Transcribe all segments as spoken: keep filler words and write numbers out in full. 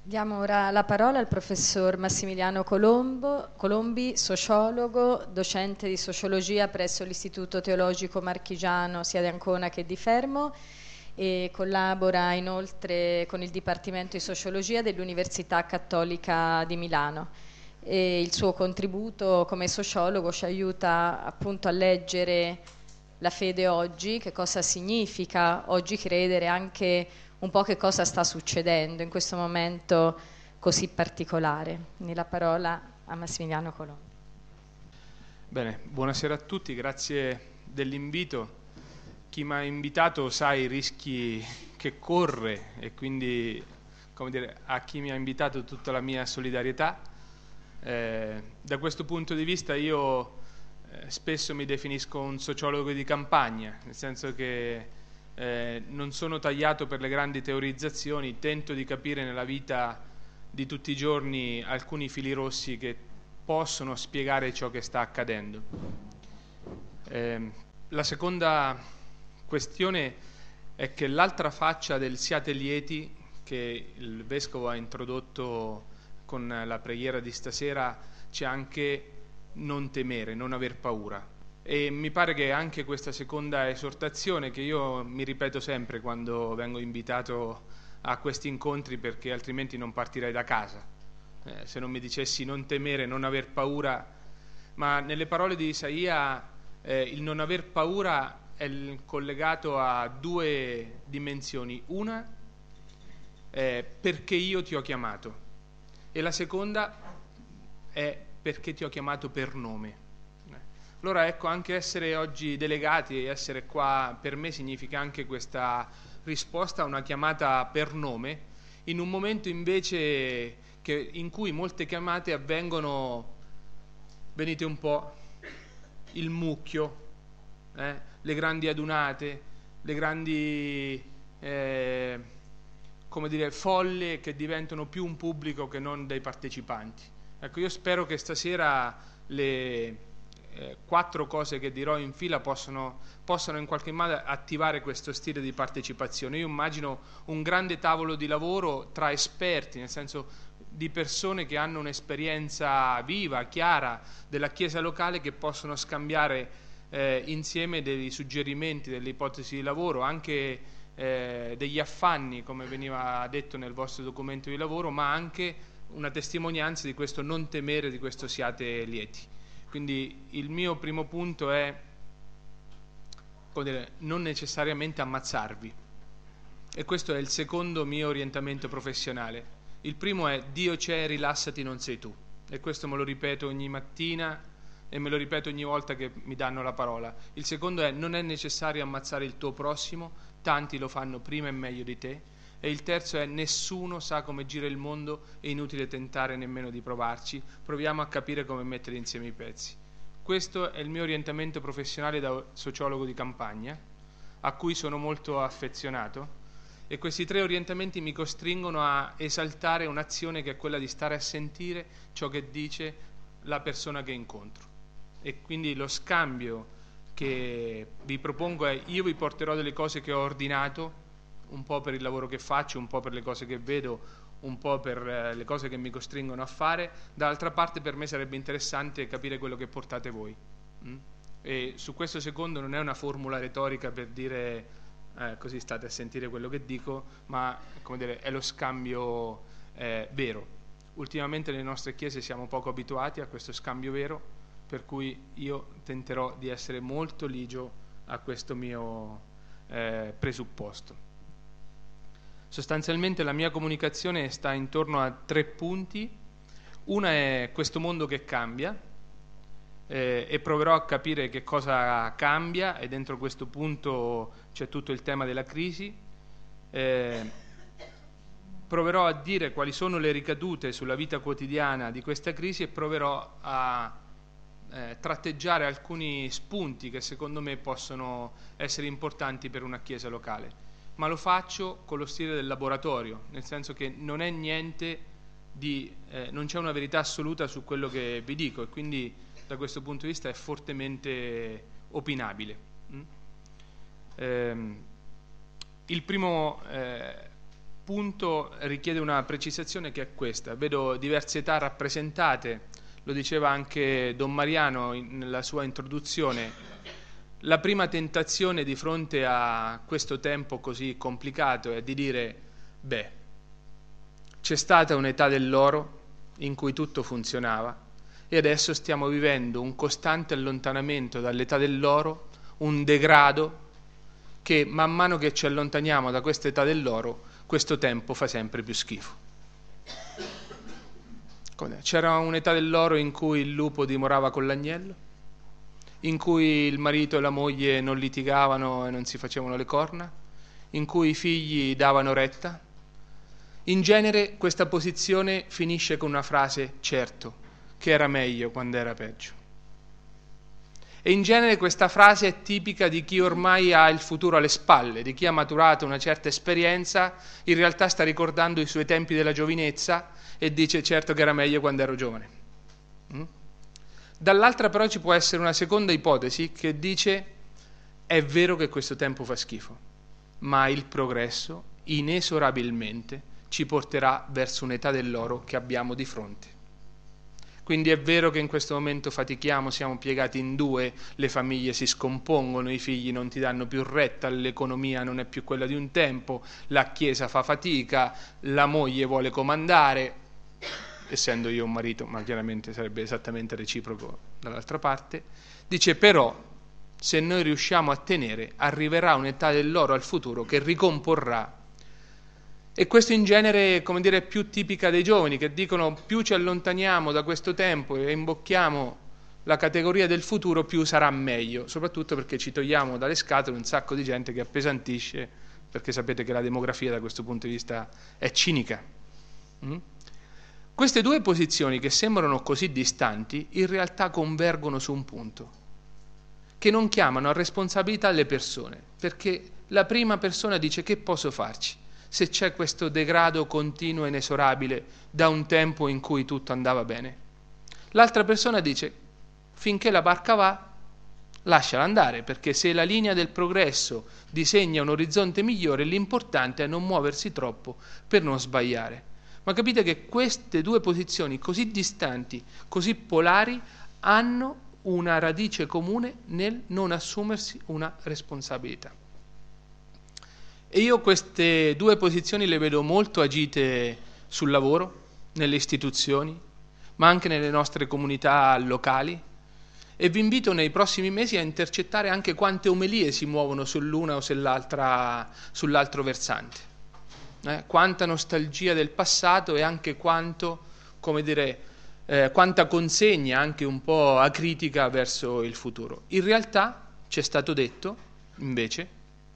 Diamo ora la parola al professor Massimiliano Colombo, Colombi, sociologo, docente di sociologia presso l'Istituto Teologico Marchigiano sia di Ancona che di Fermo e collabora inoltre con il Dipartimento di Sociologia dell'Università Cattolica di Milano. E il suo contributo come sociologo ci aiuta appunto a leggere la fede oggi, che cosa significa oggi credere, anche un po' che cosa sta succedendo in questo momento così particolare. Quindi la parola a Massimiliano Colombo. Bene, buonasera a tutti, grazie dell'invito. Chi mi ha invitato sa i rischi che corre e quindi, come dire, a chi mi ha invitato tutta la mia solidarietà. Eh, da questo punto di vista io eh, spesso mi definisco un sociologo di campagna, nel senso che eh, non sono tagliato per le grandi teorizzazioni, tento di capire nella vita di tutti i giorni alcuni fili rossi che possono spiegare ciò che sta accadendo. Eh, la seconda questione è che l'altra faccia del siate lieti, che il Vescovo ha introdotto con la preghiera di stasera, c'è anche non temere, non aver paura. E mi pare che anche questa seconda esortazione, che io mi ripeto sempre quando vengo invitato a questi incontri, perché altrimenti non partirei da casa, eh, se non mi dicessi non temere, non aver paura, ma nelle parole di Isaia eh, il non aver paura è collegato a due dimensioni. Una è perché io ti ho chiamato e la seconda è perché ti ho chiamato per nome. Allora ecco, anche essere oggi delegati e essere qua per me significa anche questa risposta a una chiamata per nome, in un momento invece che, in cui molte chiamate avvengono, venite un po', il mucchio, eh, le grandi adunate, le grandi eh, come dire, folle che diventano più un pubblico che non dei partecipanti. Ecco, io spero che stasera le eh, quattro cose che dirò in fila possono, possano in qualche modo attivare questo stile di partecipazione. Io immagino un grande tavolo di lavoro tra esperti, nel senso di persone che hanno un'esperienza viva, chiara della Chiesa locale, che possono scambiare eh, insieme dei suggerimenti, delle ipotesi di lavoro, anche eh, degli affanni, come veniva detto nel vostro documento di lavoro, ma anche una testimonianza di questo non temere, di questo siate lieti. Quindi il mio primo punto è, come dire, non necessariamente ammazzarvi, e questo è il secondo mio orientamento professionale. Il primo è Dio c'è, rilassati, non sei tu, e questo me lo ripeto ogni mattina e me lo ripeto ogni volta che mi danno la parola. Il secondo è non è necessario ammazzare il tuo prossimo, tanti lo fanno prima e meglio di te. E il terzo è nessuno sa come gira il mondo, è inutile tentare nemmeno di provarci, proviamo a capire come mettere insieme i pezzi. Questo è il mio orientamento professionale da sociologo di campagna, a cui sono molto affezionato, e questi tre orientamenti mi costringono a esaltare un'azione che è quella di stare a sentire ciò che dice la persona che incontro. E quindi lo scambio che vi propongo è: io vi porterò delle cose che ho ordinato, un po' per il lavoro che faccio, un po' per le cose che vedo, un po' per eh, le cose che mi costringono a fare. Dall'altra parte per me sarebbe interessante capire quello che portate voi. Mm? E su questo secondo non è una formula retorica per dire eh, così state a sentire quello che dico, ma come dire, è lo scambio eh, vero. Ultimamente nelle nostre chiese siamo poco abituati a questo scambio vero, per cui io tenterò di essere molto ligio a questo mio eh, presupposto. Sostanzialmente la mia comunicazione sta intorno a tre punti. Una è questo mondo che cambia, eh, e proverò a capire che cosa cambia, e dentro questo punto c'è tutto il tema della crisi. Eh, proverò a dire quali sono le ricadute sulla vita quotidiana di questa crisi e proverò a eh, tratteggiare alcuni spunti che secondo me possono essere importanti per una chiesa locale. Ma lo faccio con lo stile del laboratorio, nel senso che non è niente di, eh, non c'è una verità assoluta su quello che vi dico, e quindi da questo punto di vista è fortemente opinabile. Mm? Ehm, il primo eh, punto richiede una precisazione, che è questa. Vedo diverse età rappresentate, lo diceva anche Don Mariano in, nella sua introduzione. La prima tentazione di fronte a questo tempo così complicato è di dire, beh, c'è stata un'età dell'oro in cui tutto funzionava e adesso stiamo vivendo un costante allontanamento dall'età dell'oro, un degrado che man mano che ci allontaniamo da questa età dell'oro, questo tempo fa sempre più schifo. C'era un'età dell'oro in cui il lupo dimorava con l'agnello, in cui il marito e la moglie non litigavano e non si facevano le corna, in cui i figli davano retta. In genere questa posizione finisce con una frase, certo, che era meglio quando era peggio. E in genere questa frase è tipica di chi ormai ha il futuro alle spalle, di chi ha maturato una certa esperienza, in realtà sta ricordando i suoi tempi della giovinezza e dice certo che era meglio quando ero giovane. Mm? Dall'altra però ci può essere una seconda ipotesi che dice è vero che questo tempo fa schifo, ma il progresso inesorabilmente ci porterà verso un'età dell'oro che abbiamo di fronte. Quindi è vero che in questo momento fatichiamo, siamo piegati in due, le famiglie si scompongono, i figli non ti danno più retta, l'economia non è più quella di un tempo, la Chiesa fa fatica, la moglie vuole comandare, essendo io un marito, ma chiaramente sarebbe esattamente reciproco dall'altra parte. Dice però, se noi riusciamo a tenere, arriverà un'età dell'oro al futuro che ricomporrà. E questo in genere, come dire, è più tipica dei giovani, che dicono più ci allontaniamo da questo tempo e imbocchiamo la categoria del futuro, più sarà meglio, soprattutto perché ci togliamo dalle scatole un sacco di gente che appesantisce, perché sapete che la demografia da questo punto di vista è cinica. Mm? Queste due posizioni che sembrano così distanti, in realtà convergono su un punto, che non chiamano a responsabilità le persone, perché la prima persona dice che posso farci se c'è questo degrado continuo e inesorabile da un tempo in cui tutto andava bene. L'altra persona dice finché la barca va, lasciala andare, perché se la linea del progresso disegna un orizzonte migliore, l'importante è non muoversi troppo per non sbagliare. Ma capite che queste due posizioni così distanti, così polari, hanno una radice comune nel non assumersi una responsabilità. E io queste due posizioni le vedo molto agite sul lavoro, nelle istituzioni, ma anche nelle nostre comunità locali, e vi invito nei prossimi mesi a intercettare anche quante omelie si muovono sull'una o sull'altra, sull'altro versante. Eh, quanta nostalgia del passato e anche quanto, come dire, eh, quanta consegna anche un po' acritica verso il futuro. In realtà ci è stato detto, invece,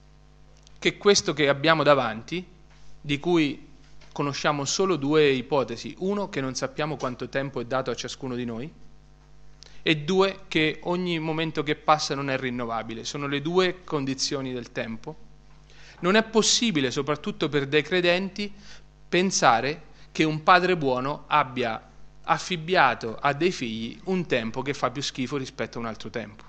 che questo che abbiamo davanti, di cui conosciamo solo due ipotesi, uno che non sappiamo quanto tempo è dato a ciascuno di noi, e due che ogni momento che passa non è rinnovabile, sono le due condizioni del tempo. Non è possibile, soprattutto per dei credenti, pensare che un padre buono abbia affibbiato a dei figli un tempo che fa più schifo rispetto a un altro tempo.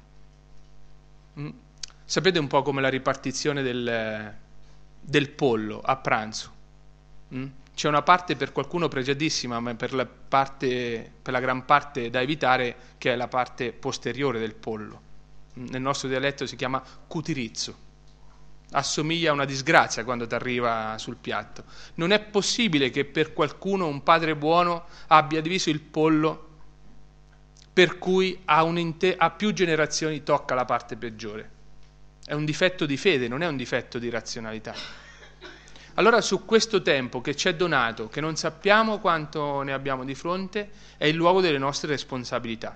Mm? Sapete un po' come la ripartizione del, del pollo a pranzo. Mm? C'è una parte per qualcuno pregiatissima, ma per la, parte, per la gran parte da evitare, che è la parte posteriore del pollo. Nel nostro dialetto si chiama cutirizzo. Assomiglia a una disgrazia quando ti arriva sul piatto. Non è possibile che per qualcuno un padre buono abbia diviso il pollo per cui a, un'inte- a più generazioni tocca la parte peggiore. È un difetto di fede, non è un difetto di razionalità. Allora su questo tempo che ci è donato, che non sappiamo quanto ne abbiamo di fronte, è il luogo delle nostre responsabilità,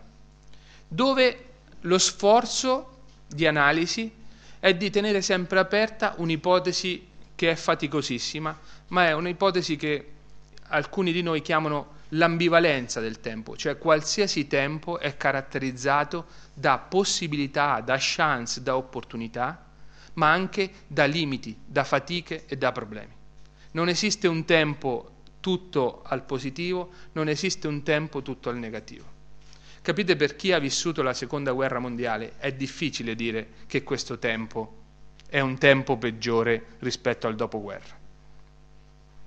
dove lo sforzo di analisi è di tenere sempre aperta un'ipotesi che è faticosissima, ma è un'ipotesi che alcuni di noi chiamano l'ambivalenza del tempo, cioè qualsiasi tempo è caratterizzato da possibilità, da chance, da opportunità, ma anche da limiti, da fatiche e da problemi. Non esiste un tempo tutto al positivo, non esiste un tempo tutto al negativo. Capite, per chi ha vissuto la seconda guerra mondiale è difficile dire che questo tempo è un tempo peggiore rispetto al dopoguerra.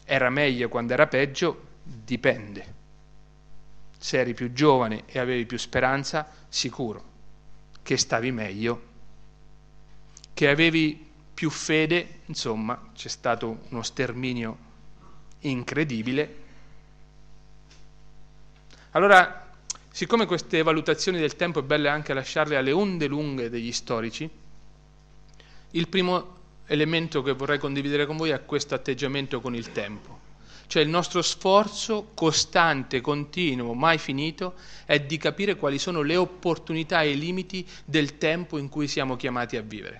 Era meglio quando era peggio? Dipende. Se eri più giovane e avevi più speranza, sicuro che stavi meglio. Che avevi più fede, insomma, c'è stato uno sterminio incredibile. Allora, siccome queste valutazioni del tempo è bello anche lasciarle alle onde lunghe degli storici, il primo elemento che vorrei condividere con voi è questo atteggiamento con il tempo. Cioè il nostro sforzo costante, continuo, mai finito, è di capire quali sono le opportunità e i limiti del tempo in cui siamo chiamati a vivere.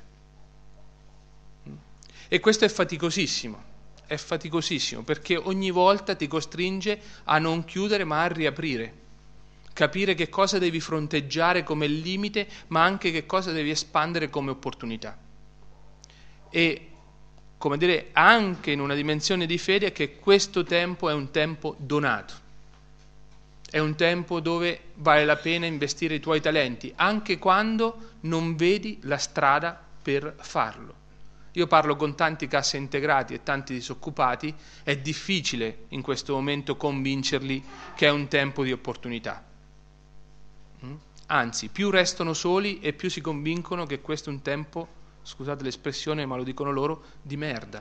E questo è faticosissimo, è faticosissimo, perché ogni volta ti costringe a non chiudere ma a riaprire. Capire che cosa devi fronteggiare come limite, ma anche che cosa devi espandere come opportunità. E come dire, anche in una dimensione di fede, che questo tempo è un tempo donato, è un tempo dove vale la pena investire i tuoi talenti, anche quando non vedi la strada per farlo. Io parlo con tanti cassa integrati e tanti disoccupati, è difficile in questo momento convincerli che è un tempo di opportunità. Anzi, più restano soli e più si convincono che questo è un tempo, scusate l'espressione, ma lo dicono loro, di merda,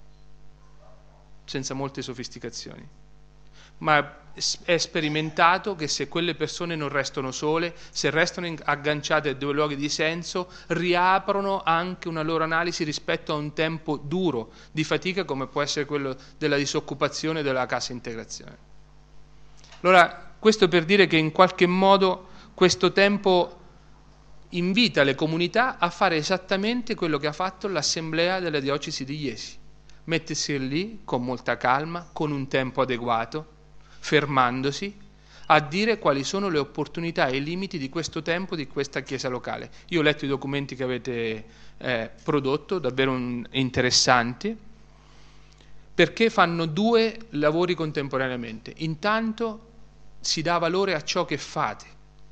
senza molte sofisticazioni. Ma è sperimentato che se quelle persone non restano sole, se restano agganciate a due luoghi di senso, riaprono anche una loro analisi rispetto a un tempo duro, di fatica, come può essere quello della disoccupazione e della cassa integrazione. Allora, questo per dire che in qualche modo questo tempo invita le comunità a fare esattamente quello che ha fatto l'assemblea della diocesi di Jesi, mettersi lì con molta calma, con un tempo adeguato, fermandosi a dire quali sono le opportunità e i limiti di questo tempo, di questa chiesa locale. Io ho letto i documenti che avete eh, prodotto, davvero un, interessanti, perché fanno due lavori contemporaneamente. Intanto si dà valore a ciò che fate.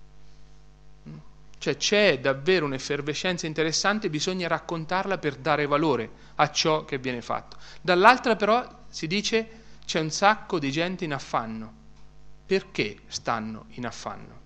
Cioè c'è davvero un'effervescenza interessante, bisogna raccontarla per dare valore a ciò che viene fatto. Dall'altra però si dice c'è un sacco di gente in affanno. Perché stanno in affanno?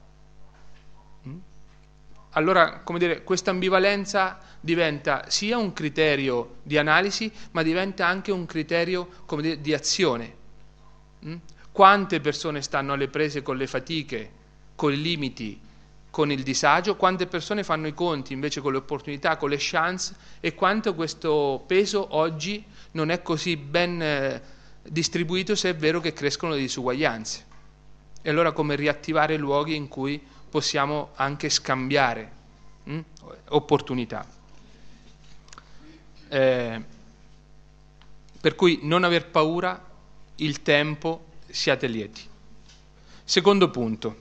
Allora, come dire, questa ambivalenza diventa sia un criterio di analisi, ma diventa anche un criterio, come dire, di azione. Quante persone stanno alle prese con le fatiche, con i limiti, con il disagio, quante persone fanno i conti invece con le opportunità, con le chance, e quanto questo peso oggi non è così ben eh, distribuito, se è vero che crescono le disuguaglianze. E allora come riattivare luoghi in cui possiamo anche scambiare hm? opportunità. Eh, per cui non aver paura, il tempo, siate lieti. Secondo punto.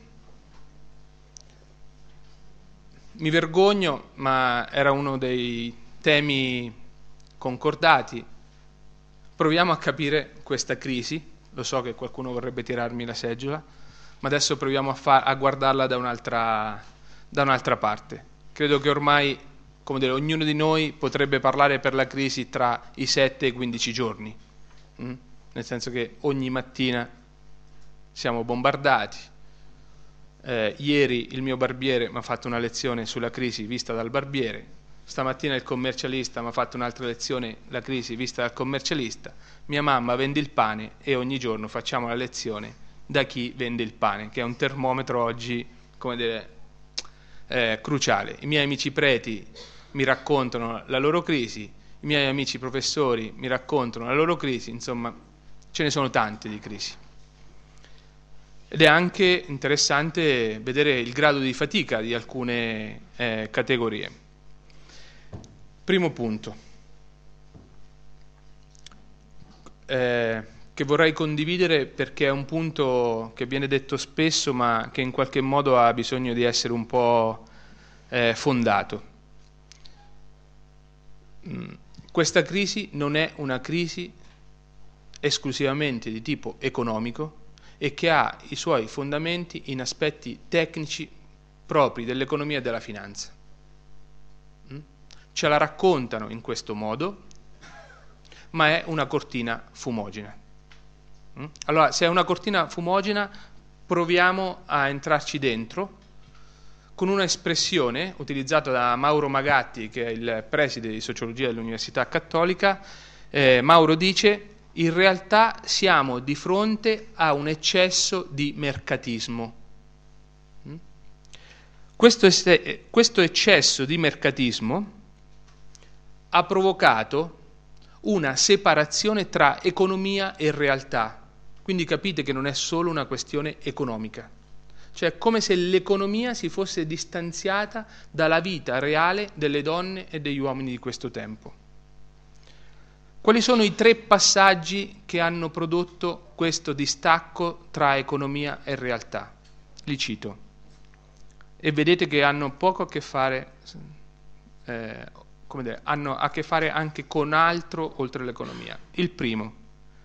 Mi vergogno, ma era uno dei temi concordati. Proviamo a capire questa crisi. Lo so che qualcuno vorrebbe tirarmi la seggiola, ma adesso proviamo a, far, a guardarla da un'altra, da un'altra parte. Credo che ormai, come dire, ognuno di noi potrebbe parlare per la crisi tra i sette e i quindici giorni, mm? Nel senso che ogni mattina siamo bombardati. Eh, ieri il mio barbiere mi ha fatto una lezione sulla crisi vista dal barbiere, stamattina il commercialista mi ha fatto un'altra lezione, la crisi vista dal commercialista, mia mamma vende il pane e ogni giorno facciamo la lezione da chi vende il pane, che è un termometro oggi, come dire, eh, cruciale. I miei amici preti mi raccontano la loro crisi, i miei amici professori mi raccontano la loro crisi, insomma ce ne sono tante di crisi. Ed è anche interessante vedere il grado di fatica di alcune eh, categorie. Primo punto, eh, che vorrei condividere perché è un punto che viene detto spesso ma che in qualche modo ha bisogno di essere un po' eh, fondato. Mm. Questa crisi non è una crisi esclusivamente di tipo economico, e che ha i suoi fondamenti in aspetti tecnici propri dell'economia e della finanza. Ce la raccontano in questo modo, ma è una cortina fumogena. Allora, se è una cortina fumogena, proviamo a entrarci dentro con una espressione utilizzata da Mauro Magatti, che è il preside di sociologia dell'Università Cattolica. eh, Mauro dice: in realtà siamo di fronte a un eccesso di mercatismo. Questo, es- questo eccesso di mercatismo ha provocato una separazione tra economia e realtà. Quindi capite che non è solo una questione economica. Cioè è come se l'economia si fosse distanziata dalla vita reale delle donne e degli uomini di questo tempo. Quali sono i tre passaggi che hanno prodotto questo distacco tra economia e realtà? Li cito. E vedete che hanno poco a che fare, eh, come dire, hanno a che fare anche con altro oltre l'economia. Il primo.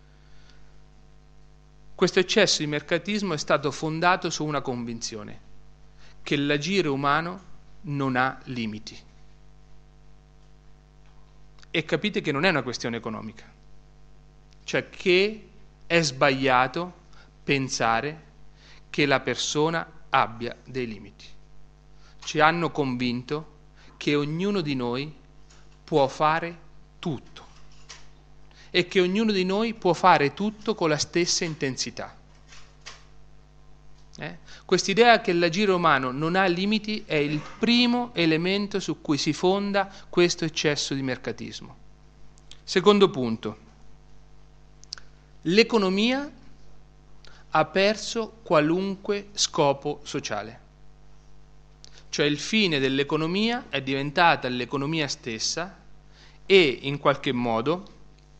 Questo eccesso di mercatismo è stato fondato su una convinzione: che l'agire umano non ha limiti. E capite che non è una questione economica, cioè che è sbagliato pensare che la persona abbia dei limiti. Ci hanno convinto che ognuno di noi può fare tutto e che ognuno di noi può fare tutto con la stessa intensità. Eh? Quest'idea che l'agire umano non ha limiti è il primo elemento su cui si fonda questo eccesso di mercatismo. Secondo punto, l'economia ha perso qualunque scopo sociale. Cioè il fine dell'economia è diventata l'economia stessa e in qualche modo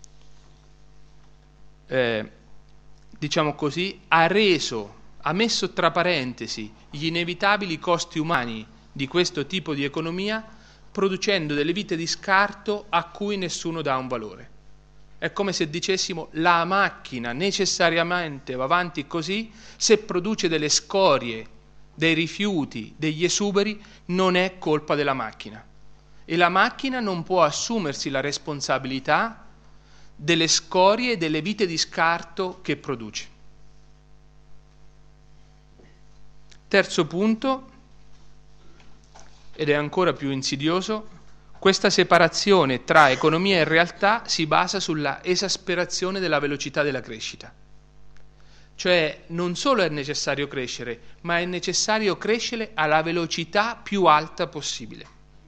Eh, diciamo così, ha reso, ha messo tra parentesi gli inevitabili costi umani di questo tipo di economia, producendo delle vite di scarto a cui nessuno dà un valore. È come se dicessimo: la macchina necessariamente va avanti così, se produce delle scorie, dei rifiuti, degli esuberi, non è colpa della macchina. E la macchina non può assumersi la responsabilità delle scorie e delle vite di scarto che produce. Terzo punto, ed è ancora più insidioso, questa separazione tra economia e realtà si basa sulla esasperazione della velocità della crescita. Cioè non solo è necessario crescere, ma è necessario crescere alla velocità più alta possibile.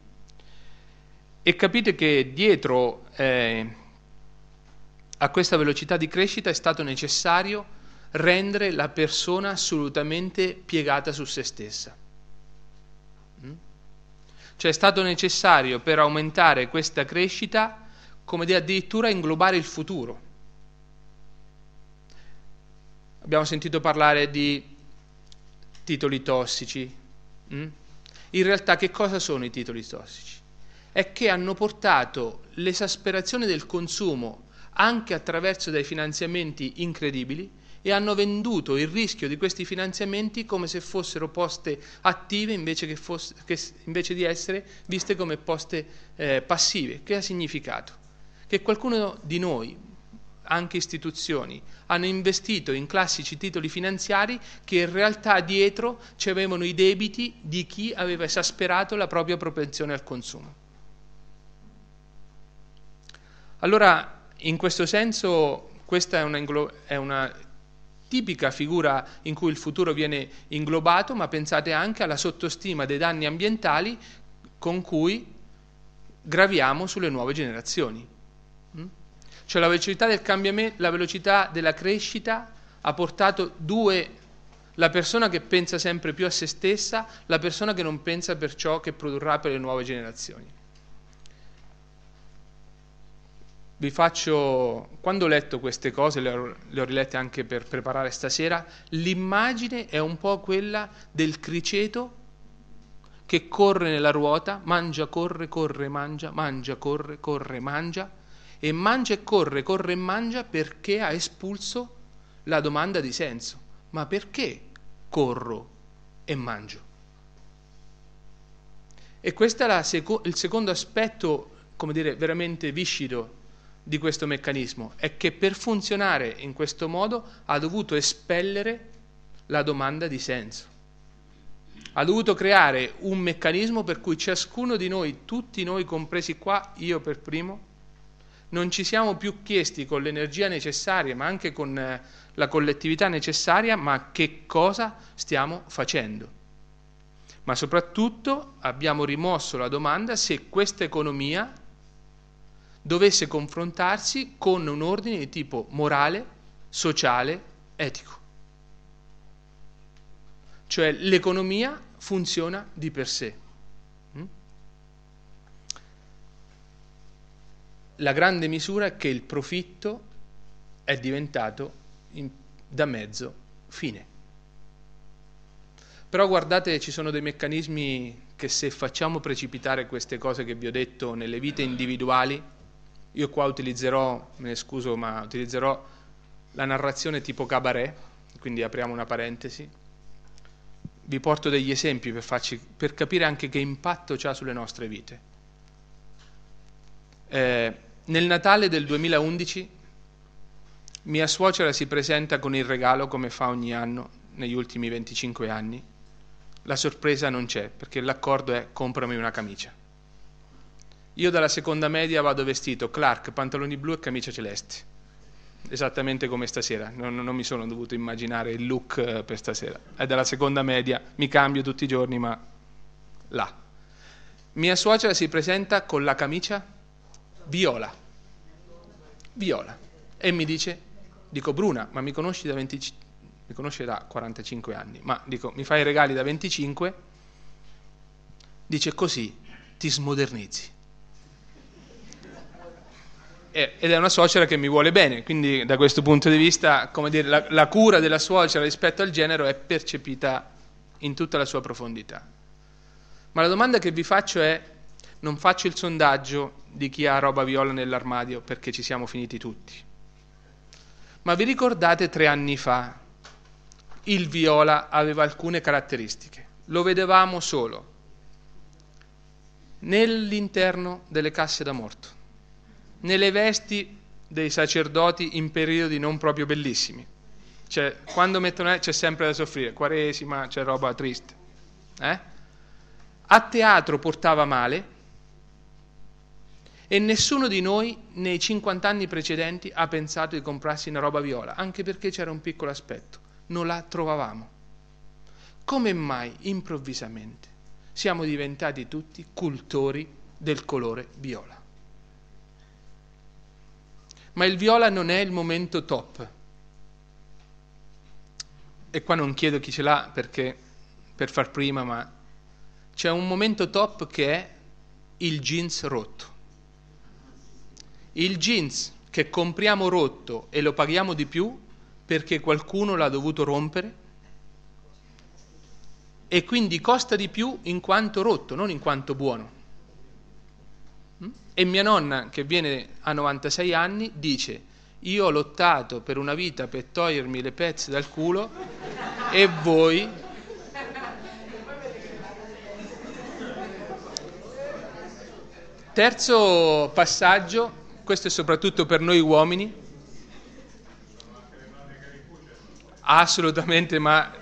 E capite che dietro eh, a questa velocità di crescita è stato necessario rendere la persona assolutamente piegata su se stessa. Cioè è stato necessario, per aumentare questa crescita, come dire, addirittura inglobare il futuro. Abbiamo sentito parlare di titoli tossici. In realtà che cosa sono i titoli tossici? È che hanno portato l'esasperazione del consumo anche attraverso dei finanziamenti incredibili e hanno venduto il rischio di questi finanziamenti come se fossero poste attive invece, che fosse, che invece di essere viste come poste eh, passive. Che ha significato? Che qualcuno di noi, anche istituzioni, hanno investito in classici titoli finanziari che in realtà dietro ci avevano i debiti di chi aveva esasperato la propria propensione al consumo. Allora, in questo senso, questa è una, inglo- è una tipica figura in cui il futuro viene inglobato, ma pensate anche alla sottostima dei danni ambientali con cui graviamo sulle nuove generazioni. Cioè la velocità del cambiamento, la velocità della crescita ha portato due, la persona che pensa sempre più a se stessa, la persona che non pensa per ciò che produrrà per le nuove generazioni. Vi faccio, quando ho letto queste cose, le ho, le ho rilette anche per preparare stasera, l'immagine è un po' quella del criceto che corre nella ruota, mangia, corre, corre, mangia, mangia, corre, corre, mangia, e mangia e corre, corre e mangia perché ha espulso la domanda di senso. Ma perché corro e mangio? E questo è la seco- il secondo aspetto, come dire, veramente viscido di questo meccanismo è che per funzionare in questo modo ha dovuto espellere la domanda di senso. Ha dovuto creare un meccanismo per cui ciascuno di noi, tutti noi compresi qua, io per primo, non ci siamo più chiesti con l'energia necessaria, ma anche con la collettività necessaria, ma che cosa stiamo facendo. Ma soprattutto abbiamo rimosso la domanda se questa economia dovesse confrontarsi con un ordine di tipo morale, sociale, etico. Cioè l'economia funziona di per sé. La grande misura è che il profitto è diventato in, da mezzo fine. Però guardate, ci sono dei meccanismi che se facciamo precipitare queste cose che vi ho detto nelle vite individuali, io qua utilizzerò, me ne scuso, ma utilizzerò la narrazione tipo cabaret, quindi apriamo una parentesi. Vi porto degli esempi per, farci, per capire anche che impatto c'ha sulle nostre vite. Eh, nel Natale del duemilaundici mia suocera si presenta con il regalo, come fa ogni anno negli ultimi venticinque anni. La sorpresa non c'è, perché l'accordo è comprami una camicia. Io dalla seconda media vado vestito Clark, pantaloni blu e camicia celeste, esattamente come stasera, non, non mi sono dovuto immaginare il look per stasera. È dalla seconda media, mi cambio tutti i giorni, ma là. Mia suocera si presenta con la camicia viola, viola, e mi dice, dico Bruna, ma mi conosci da venticinque, mi conosce da quarantacinque anni, ma dico, mi fai i regali da venticinque? Dice così ti smodernizzi. Ed è una suocera che mi vuole bene, quindi da questo punto di vista, come dire, la, la cura della suocera rispetto al genero è percepita in tutta la sua profondità. Ma la domanda che vi faccio è, non faccio il sondaggio di chi ha roba viola nell'armadio perché ci siamo finiti tutti, ma vi ricordate tre anni fa il viola aveva alcune caratteristiche, lo vedevamo solo nell'interno delle casse da morto, nelle vesti dei sacerdoti in periodi non proprio bellissimi, cioè quando mettono c'è sempre da soffrire, Quaresima, c'è roba triste, eh? A teatro portava male e nessuno di noi nei cinquanta anni precedenti ha pensato di comprarsi una roba viola, anche perché c'era un piccolo aspetto, non la trovavamo. Come mai improvvisamente siamo diventati tutti cultori del colore viola? Ma il viola non è il momento top. E qua non chiedo chi ce l'ha perché per far prima, ma c'è un momento top che è il jeans rotto. Il jeans che compriamo rotto e lo paghiamo di più perché qualcuno l'ha dovuto rompere e quindi costa di più in quanto rotto, non in quanto buono. E mia nonna, che viene a novantasei anni, dice: io ho lottato per una vita per togliermi le pezze dal culo e voi terzo passaggio, questo è soprattutto per noi uomini, assolutamente, ma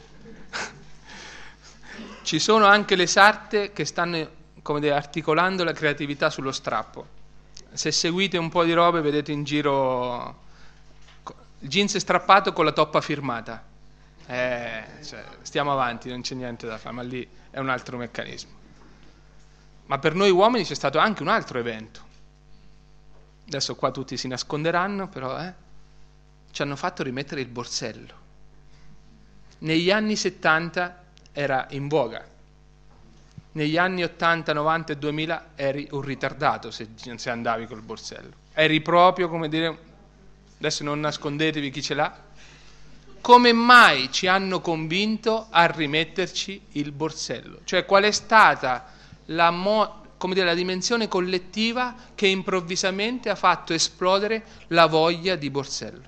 ci sono anche le sarte che stanno, come dire, articolando la creatività sullo strappo. Se seguite un po' di robe vedete in giro il jeans strappato con la toppa firmata. Eh, cioè, stiamo avanti, non c'è niente da fare, ma lì è un altro meccanismo. Ma per noi uomini c'è stato anche un altro evento. Adesso qua tutti si nasconderanno, però eh, ci hanno fatto rimettere il borsello. Negli anni settanta era in voga. Negli anni ottanta, novanta e duemila eri un ritardato se, se andavi col borsello. Eri proprio, come dire, adesso non nascondetevi chi ce l'ha. Come mai ci hanno convinto a rimetterci il borsello? Cioè qual è stata la, mo, come dire, la dimensione collettiva che improvvisamente ha fatto esplodere la voglia di borsello?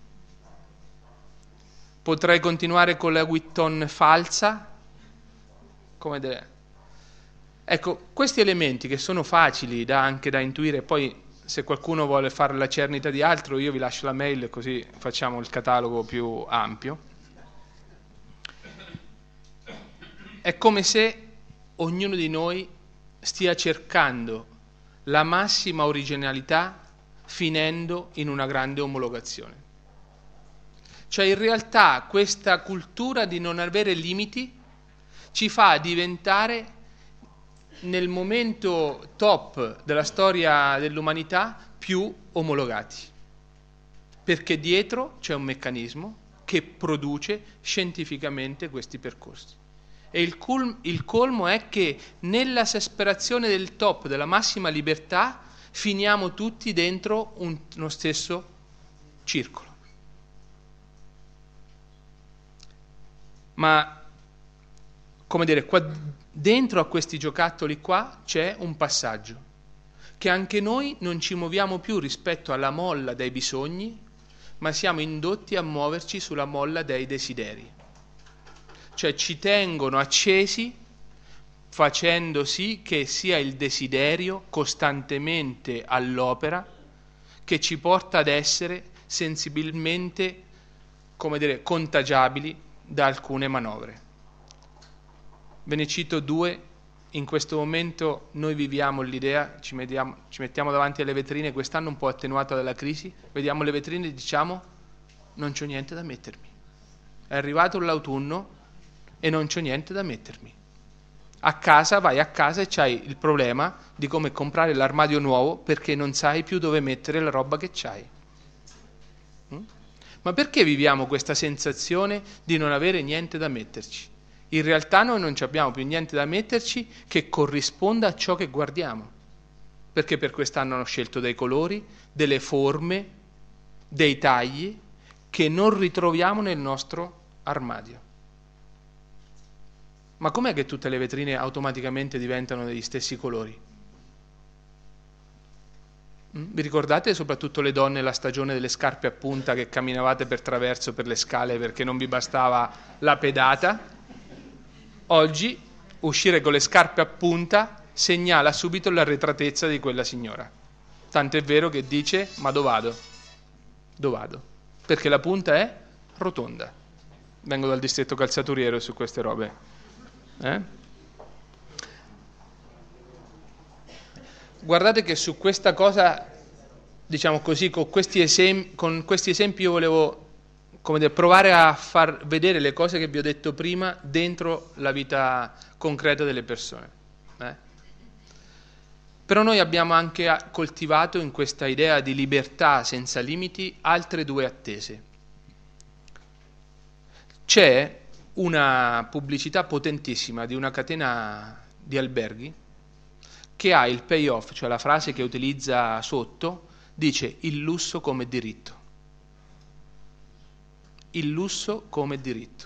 Potrei continuare con la Vuitton falsa, come dire. Ecco, questi elementi che sono facili da, anche da intuire, poi se qualcuno vuole fare la cernita di altro, io vi lascio la mail così facciamo il catalogo più ampio. È come se ognuno di noi stia cercando la massima originalità finendo in una grande omologazione. Cioè in realtà questa cultura di non avere limiti ci fa diventare nel momento top della storia dell'umanità più omologati, perché dietro c'è un meccanismo che produce scientificamente questi percorsi. E il, cul- il colmo è che nella esasperazione del top, della massima libertà, finiamo tutti dentro un, uno stesso circolo. Ma, come dire, qua dentro a questi giocattoli qua c'è un passaggio, che anche noi non ci muoviamo più rispetto alla molla dei bisogni, ma siamo indotti a muoverci sulla molla dei desideri. Cioè ci tengono accesi facendo sì che sia il desiderio costantemente all'opera che ci porta ad essere sensibilmente, come dire, contagiabili da alcune manovre. Ve ne cito due. In questo momento noi viviamo l'idea, ci mettiamo, ci mettiamo davanti alle vetrine, quest'anno un po' attenuata dalla crisi, vediamo le vetrine e diciamo non c'ho niente da mettermi. È arrivato l'autunno e non c'ho niente da mettermi. A casa, vai a casa e c'hai il problema di come comprare l'armadio nuovo perché non sai più dove mettere la roba che c'hai. Mm? Ma perché viviamo questa sensazione di non avere niente da metterci? In realtà noi non abbiamo più niente da metterci che corrisponda a ciò che guardiamo, perché per quest'anno hanno scelto dei colori, delle forme, dei tagli che non ritroviamo nel nostro armadio. Ma com'è che tutte le vetrine automaticamente diventano degli stessi colori? Vi ricordate soprattutto le donne la stagione delle scarpe a punta che camminavate per traverso per le scale perché non vi bastava la pedata? Oggi uscire con le scarpe a punta segnala subito l'arretratezza di quella signora. Tanto è vero che dice, ma dove vado? Dove vado? Perché la punta è rotonda. Vengo dal distretto calzaturiero su queste robe. Eh? Guardate che su questa cosa, diciamo così, con questi esempi, con questi esempi io volevo, come dire, provare a far vedere le cose che vi ho detto prima dentro la vita concreta delle persone. Eh? Però noi abbiamo anche coltivato in questa idea di libertà senza limiti altre due attese. C'è una pubblicità potentissima di una catena di alberghi che ha il payoff, cioè la frase che utilizza sotto, dice il lusso come diritto. Il lusso come diritto.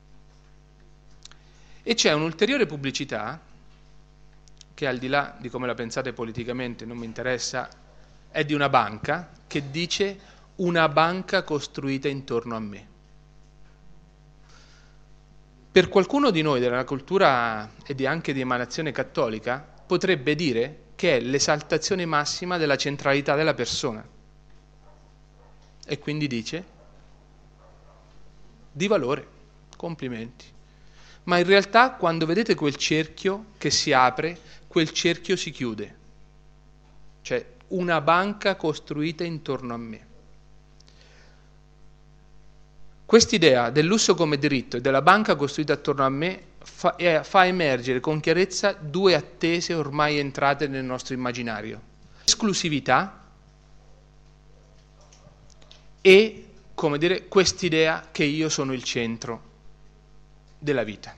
E c'è un'ulteriore pubblicità che, al di là di come la pensate politicamente, non mi interessa, è di una banca che dice una banca costruita intorno a me. Per qualcuno di noi della cultura e di anche di emanazione cattolica potrebbe dire che è l'esaltazione massima della centralità della persona. E quindi dice di valore, complimenti. Ma in realtà quando vedete quel cerchio che si apre, quel cerchio si chiude. Cioè una banca costruita intorno a me. Quest'idea del lusso come diritto e della banca costruita attorno a me fa, eh, fa emergere con chiarezza due attese ormai entrate nel nostro immaginario. Esclusività e, come dire, quest'idea che io sono il centro della vita.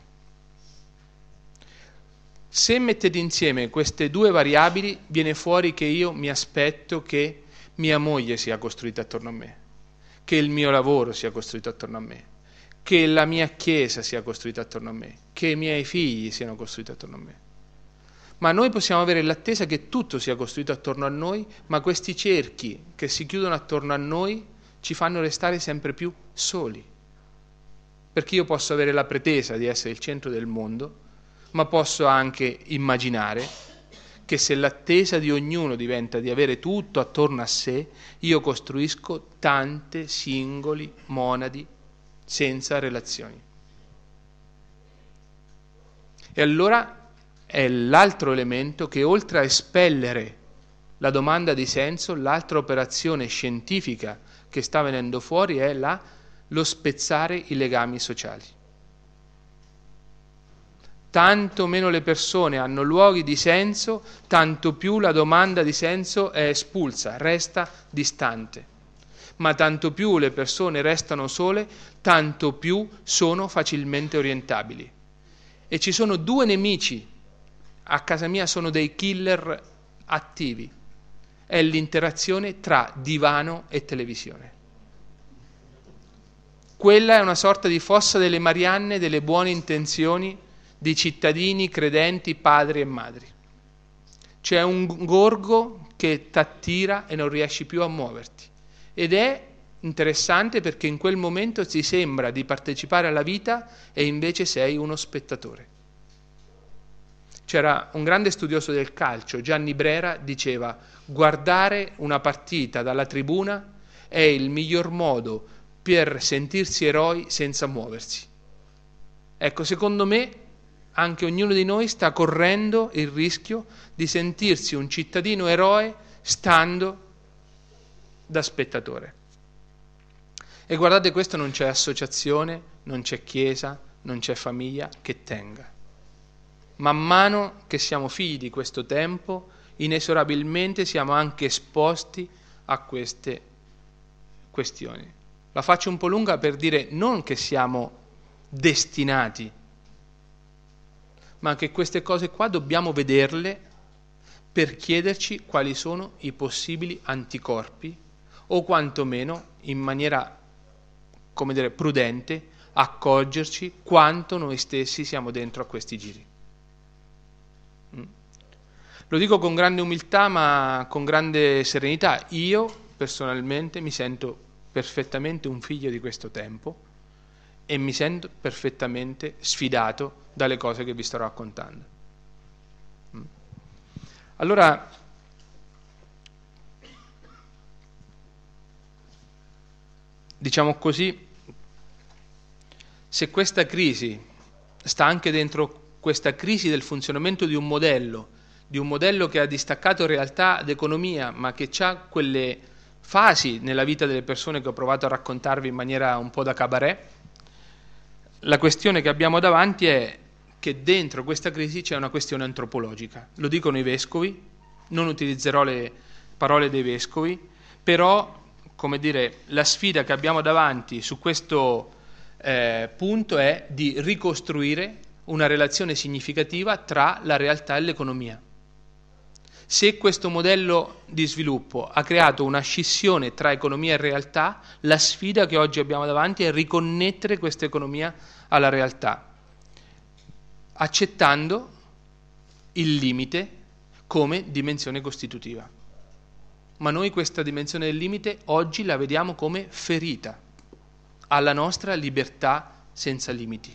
Se mettete insieme queste due variabili, viene fuori che io mi aspetto che mia moglie sia costruita attorno a me, che il mio lavoro sia costruito attorno a me, che la mia chiesa sia costruita attorno a me, che i miei figli siano costruiti attorno a me. Ma noi possiamo avere l'attesa che tutto sia costruito attorno a noi, ma questi cerchi che si chiudono attorno a noi ci fanno restare sempre più soli. Perché io posso avere la pretesa di essere il centro del mondo, ma posso anche immaginare che se l'attesa di ognuno diventa di avere tutto attorno a sé, io costruisco tante singoli monadi senza relazioni. E allora è l'altro elemento che, oltre a espellere la domanda di senso, l'altra operazione scientifica che sta venendo fuori è la, lo spezzare i legami sociali. Tanto meno le persone hanno luoghi di senso, tanto più la domanda di senso è espulsa, resta distante. Ma tanto più le persone restano sole, tanto più sono facilmente orientabili. E ci sono due nemici, a casa mia sono dei killer attivi, è l'interazione tra divano e televisione. Quella è una sorta di fossa delle Marianne delle buone intenzioni di cittadini, credenti, padri e madri. C'è un gorgo che t'attira e non riesci più a muoverti. Ed è interessante perché in quel momento ti sembra di partecipare alla vita e invece sei uno spettatore. C'era un grande studioso del calcio, Gianni Brera, diceva: guardare una partita dalla tribuna è il miglior modo per sentirsi eroi senza muoversi. Ecco, secondo me anche ognuno di noi sta correndo il rischio di sentirsi un cittadino eroe stando da spettatore. E guardate, questo non c'è associazione, non c'è chiesa, non c'è famiglia che tenga. Man mano che siamo figli di questo tempo, inesorabilmente siamo anche esposti a queste questioni. La faccio un po' lunga per dire non che siamo destinati, ma che queste cose qua dobbiamo vederle per chiederci quali sono i possibili anticorpi o quantomeno in maniera, come dire, prudente, accorgerci quanto noi stessi siamo dentro a questi giri. Lo dico con grande umiltà ma con grande serenità. Io personalmente mi sento perfettamente un figlio di questo tempo e mi sento perfettamente sfidato dalle cose che vi sto raccontando. Allora, diciamo così, se questa crisi sta anche dentro questa crisi del funzionamento di un modello, di un modello che ha distaccato realtà d'economia, ma che ha quelle fasi nella vita delle persone che ho provato a raccontarvi in maniera un po' da cabaret, la questione che abbiamo davanti è che dentro questa crisi c'è una questione antropologica. Lo dicono i vescovi, non utilizzerò le parole dei vescovi, però, come dire, la sfida che abbiamo davanti su questo eh, punto è di ricostruire una relazione significativa tra la realtà e l'economia. Se questo modello di sviluppo ha creato una scissione tra economia e realtà, la sfida che oggi abbiamo davanti è riconnettere questa economia alla realtà, accettando il limite come dimensione costitutiva. Ma noi questa dimensione del limite oggi la vediamo come ferita alla nostra libertà senza limiti.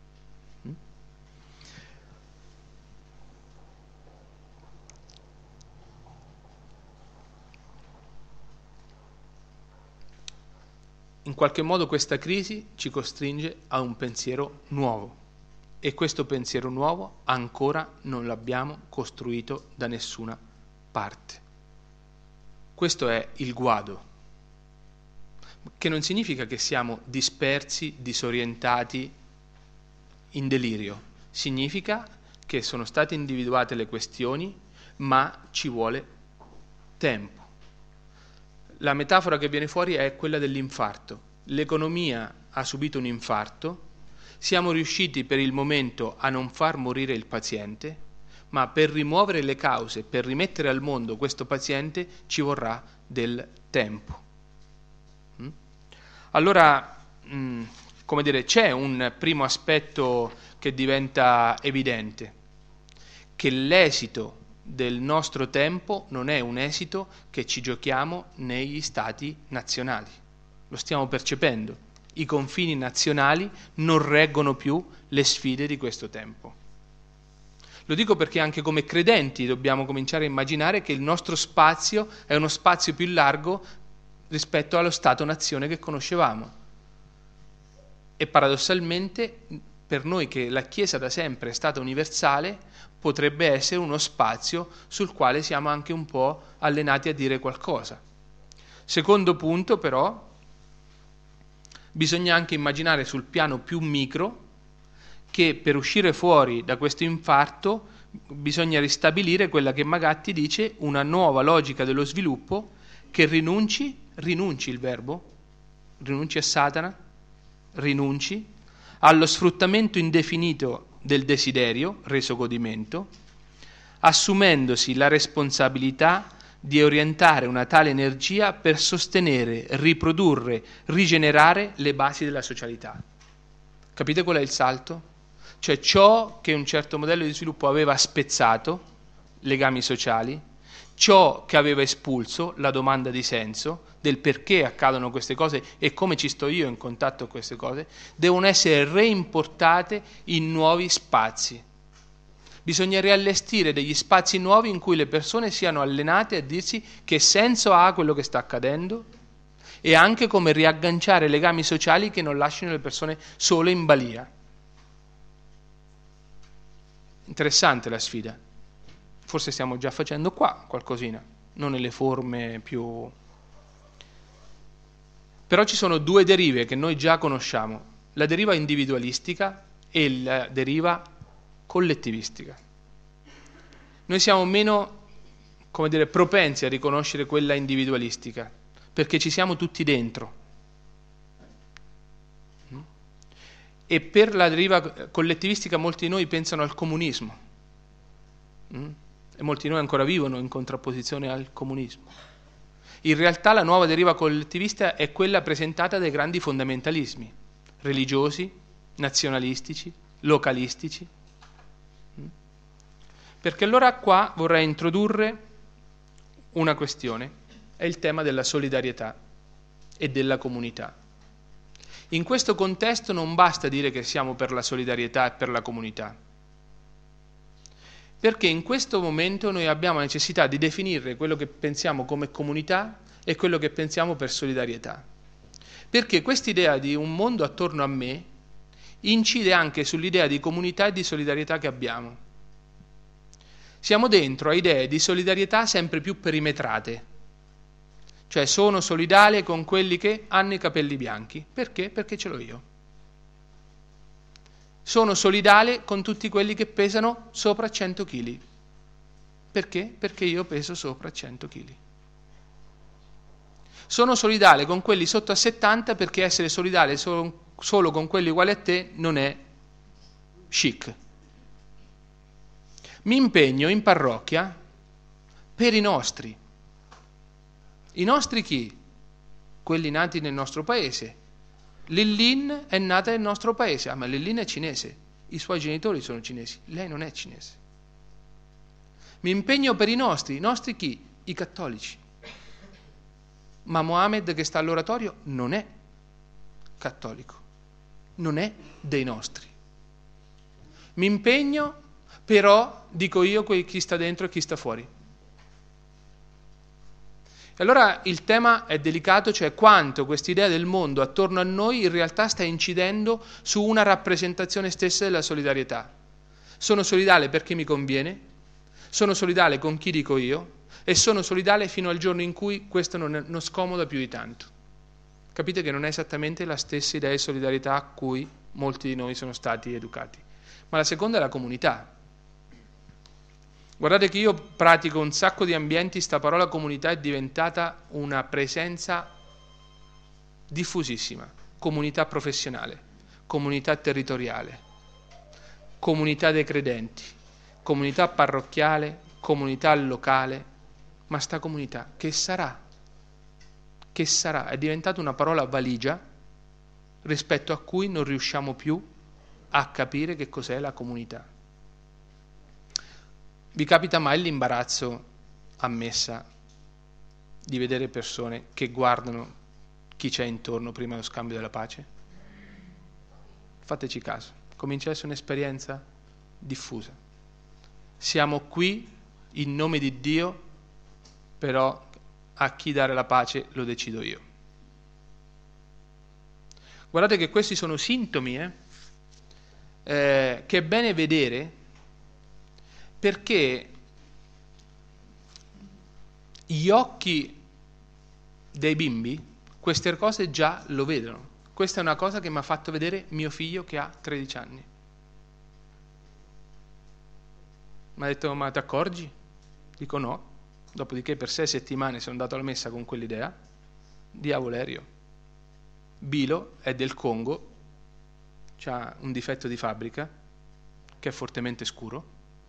In qualche modo questa crisi ci costringe a un pensiero nuovo e questo pensiero nuovo ancora non l'abbiamo costruito da nessuna parte. Questo è il guado, che non significa che siamo dispersi, disorientati, in delirio. Significa che sono state individuate le questioni, ma ci vuole tempo. La metafora che viene fuori è quella dell'infarto. L'economia ha subito un infarto, siamo riusciti per il momento a non far morire il paziente, ma per rimuovere le cause, per rimettere al mondo questo paziente ci vorrà del tempo. Mm? Allora, mh, come dire, c'è un primo aspetto che diventa evidente, che l'esito del nostro tempo non è un esito che ci giochiamo negli stati nazionali. Lo stiamo percependo. I confini nazionali non reggono più le sfide di questo tempo. Lo Lo dico perché anche come credenti dobbiamo cominciare a immaginare che il nostro spazio è uno spazio più largo rispetto allo Stato-nazione che conoscevamo. E paradossalmente, per noi che la Chiesa da sempre è stata universale, potrebbe essere uno spazio sul quale siamo anche un po' allenati a dire qualcosa. Secondo punto, però, bisogna anche immaginare sul piano più micro che per uscire fuori da questo infarto bisogna ristabilire quella che Magatti dice una nuova logica dello sviluppo che rinunci, rinunci il verbo, rinunci a Satana, rinunci allo sfruttamento indefinito del desiderio, reso godimento, assumendosi la responsabilità di orientare una tale energia per sostenere, riprodurre, rigenerare le basi della socialità. Capite qual è il salto? Cioè ciò che un certo modello di sviluppo aveva spezzato, legami sociali, ciò che aveva espulso, la domanda di senso, del perché accadono queste cose e come ci sto io in contatto con queste cose, devono essere reimportate in nuovi spazi. Bisogna riallestire degli spazi nuovi in cui le persone siano allenate a dirsi che senso ha quello che sta accadendo e anche come riagganciare legami sociali che non lasciano le persone sole in balia. Interessante la sfida. Forse stiamo già facendo qua qualcosina, non nelle forme più... Però ci sono due derive che noi già conosciamo, la deriva individualistica e la deriva collettivistica. Noi siamo meno, come dire, propensi a riconoscere quella individualistica, perché ci siamo tutti dentro. E per la deriva collettivistica molti di noi pensano al comunismo. E molti di noi ancora vivono in contrapposizione al comunismo. In realtà la nuova deriva collettivista è quella presentata dai grandi fondamentalismi religiosi, nazionalistici, localistici. Perché allora qua vorrei introdurre una questione, è il tema della solidarietà e della comunità. In questo contesto non basta dire che siamo per la solidarietà e per la comunità, perché in questo momento noi abbiamo la necessità di definire quello che pensiamo come comunità e quello che pensiamo per solidarietà. Perché quest'idea di un mondo attorno a me incide anche sull'idea di comunità e di solidarietà che abbiamo. Siamo dentro a idee di solidarietà sempre più perimetrate, cioè sono solidale con quelli che hanno i capelli bianchi. Perché? Perché ce l'ho io. Sono solidale con tutti quelli che pesano sopra cento chili. Perché? Perché io peso sopra cento chili. Sono solidale con quelli sotto a settanta perché essere solidale solo, solo con quelli uguali a te non è chic. Mi impegno in parrocchia per i nostri. I nostri chi? Quelli nati nel nostro paese. Lillin è nata nel nostro paese. Ah, ma Lillin è cinese. I suoi genitori sono cinesi. Lei non è cinese. Mi impegno per i nostri. I nostri chi? I cattolici. Ma Mohammed che sta all'oratorio non è cattolico. Non è dei nostri. Mi impegno, però, dico io, chi sta dentro e chi sta fuori. Allora il tema è delicato, cioè quanto quest'idea del mondo attorno a noi in realtà sta incidendo su una rappresentazione stessa della solidarietà. Sono solidale perché mi conviene, sono solidale con chi dico io e sono solidale fino al giorno in cui questo non, è, non scomoda più di tanto. Capite che non è esattamente la stessa idea di solidarietà a cui molti di noi sono stati educati. Ma la seconda è la comunità. Guardate che io pratico un sacco di ambienti, sta parola comunità è diventata una presenza diffusissima. Comunità professionale, comunità territoriale, comunità dei credenti, comunità parrocchiale, comunità locale. Ma sta comunità che sarà? Che sarà? È diventata una parola valigia rispetto a cui non riusciamo più a capire che cos'è la comunità. Vi capita mai l'imbarazzo a messa di vedere persone che guardano chi c'è intorno prima dello scambio della pace? Fateci caso, comincia a essere un'esperienza diffusa. siamo qui in nome di Dio, però a chi dare la pace lo decido io. Guardate che questi sono sintomi eh, eh, che è bene vedere, perché gli occhi dei bimbi queste cose già lo vedono. Questa è una cosa che mi ha fatto vedere mio figlio che ha tredici anni. Mi ha detto: ma ti accorgi? Dico no. Dopodiché per sei settimane sono andato alla messa con quell'idea. Diavolerio. Bilo è del Congo, ha un difetto di fabbrica che è fortemente scuro,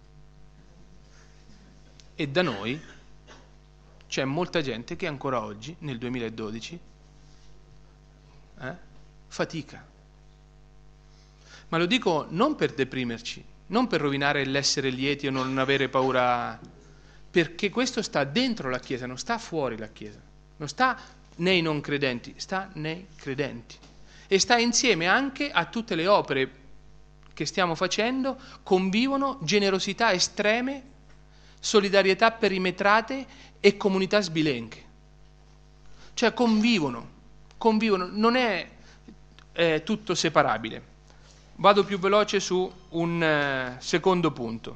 e da noi c'è molta gente che ancora oggi, nel duemiladodici, eh, fatica. Ma lo dico non per deprimerci, non per rovinare l'essere lieti o non avere paura, perché questo sta dentro la Chiesa, non sta fuori la Chiesa, non sta nei non credenti, sta nei credenti, e sta insieme anche a tutte le opere che stiamo facendo. Convivono generosità estreme, solidarietà perimetrate e comunità sbilenche, cioè convivono, convivono, non è eh, tutto separabile. Vado più veloce su un eh, secondo punto.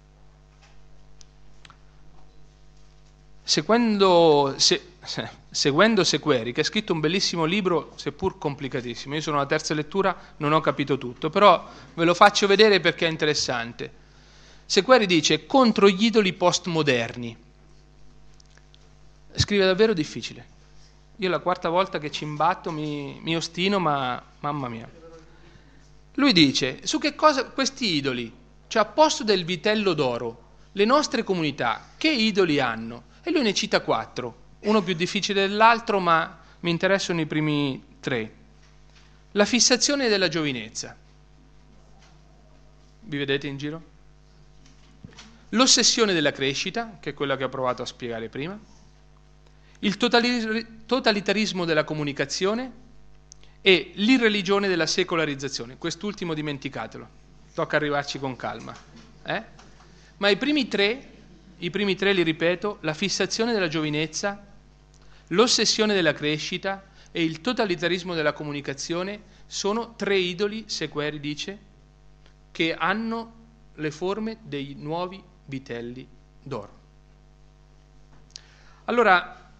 Seguendo, se, seguendo Sequeri, che ha scritto un bellissimo libro, seppur complicatissimo. Io sono alla terza lettura, non ho capito tutto, però ve lo faccio vedere perché è interessante. Sequeri dice: contro gli idoli postmoderni. Scrive davvero difficile. Io la quarta volta che ci imbatto mi, mi ostino, ma mamma mia. Lui dice: su che cosa questi idoli? Cioè, a posto del vitello d'oro, le nostre comunità che idoli hanno? E lui ne cita quattro, uno più difficile dell'altro, ma mi interessano i primi tre. La fissazione della giovinezza. Vi vedete in giro? L'ossessione della crescita, che è quella che ho provato a spiegare prima. Il totalitarismo della comunicazione e l'irreligione della secolarizzazione. Quest'ultimo dimenticatelo, tocca arrivarci con calma. Eh? Ma i primi tre... I primi tre li ripeto: la fissazione della giovinezza, l'ossessione della crescita e il totalitarismo della comunicazione sono tre idoli, Sequeri dice, che hanno le forme dei nuovi vitelli d'oro. Allora,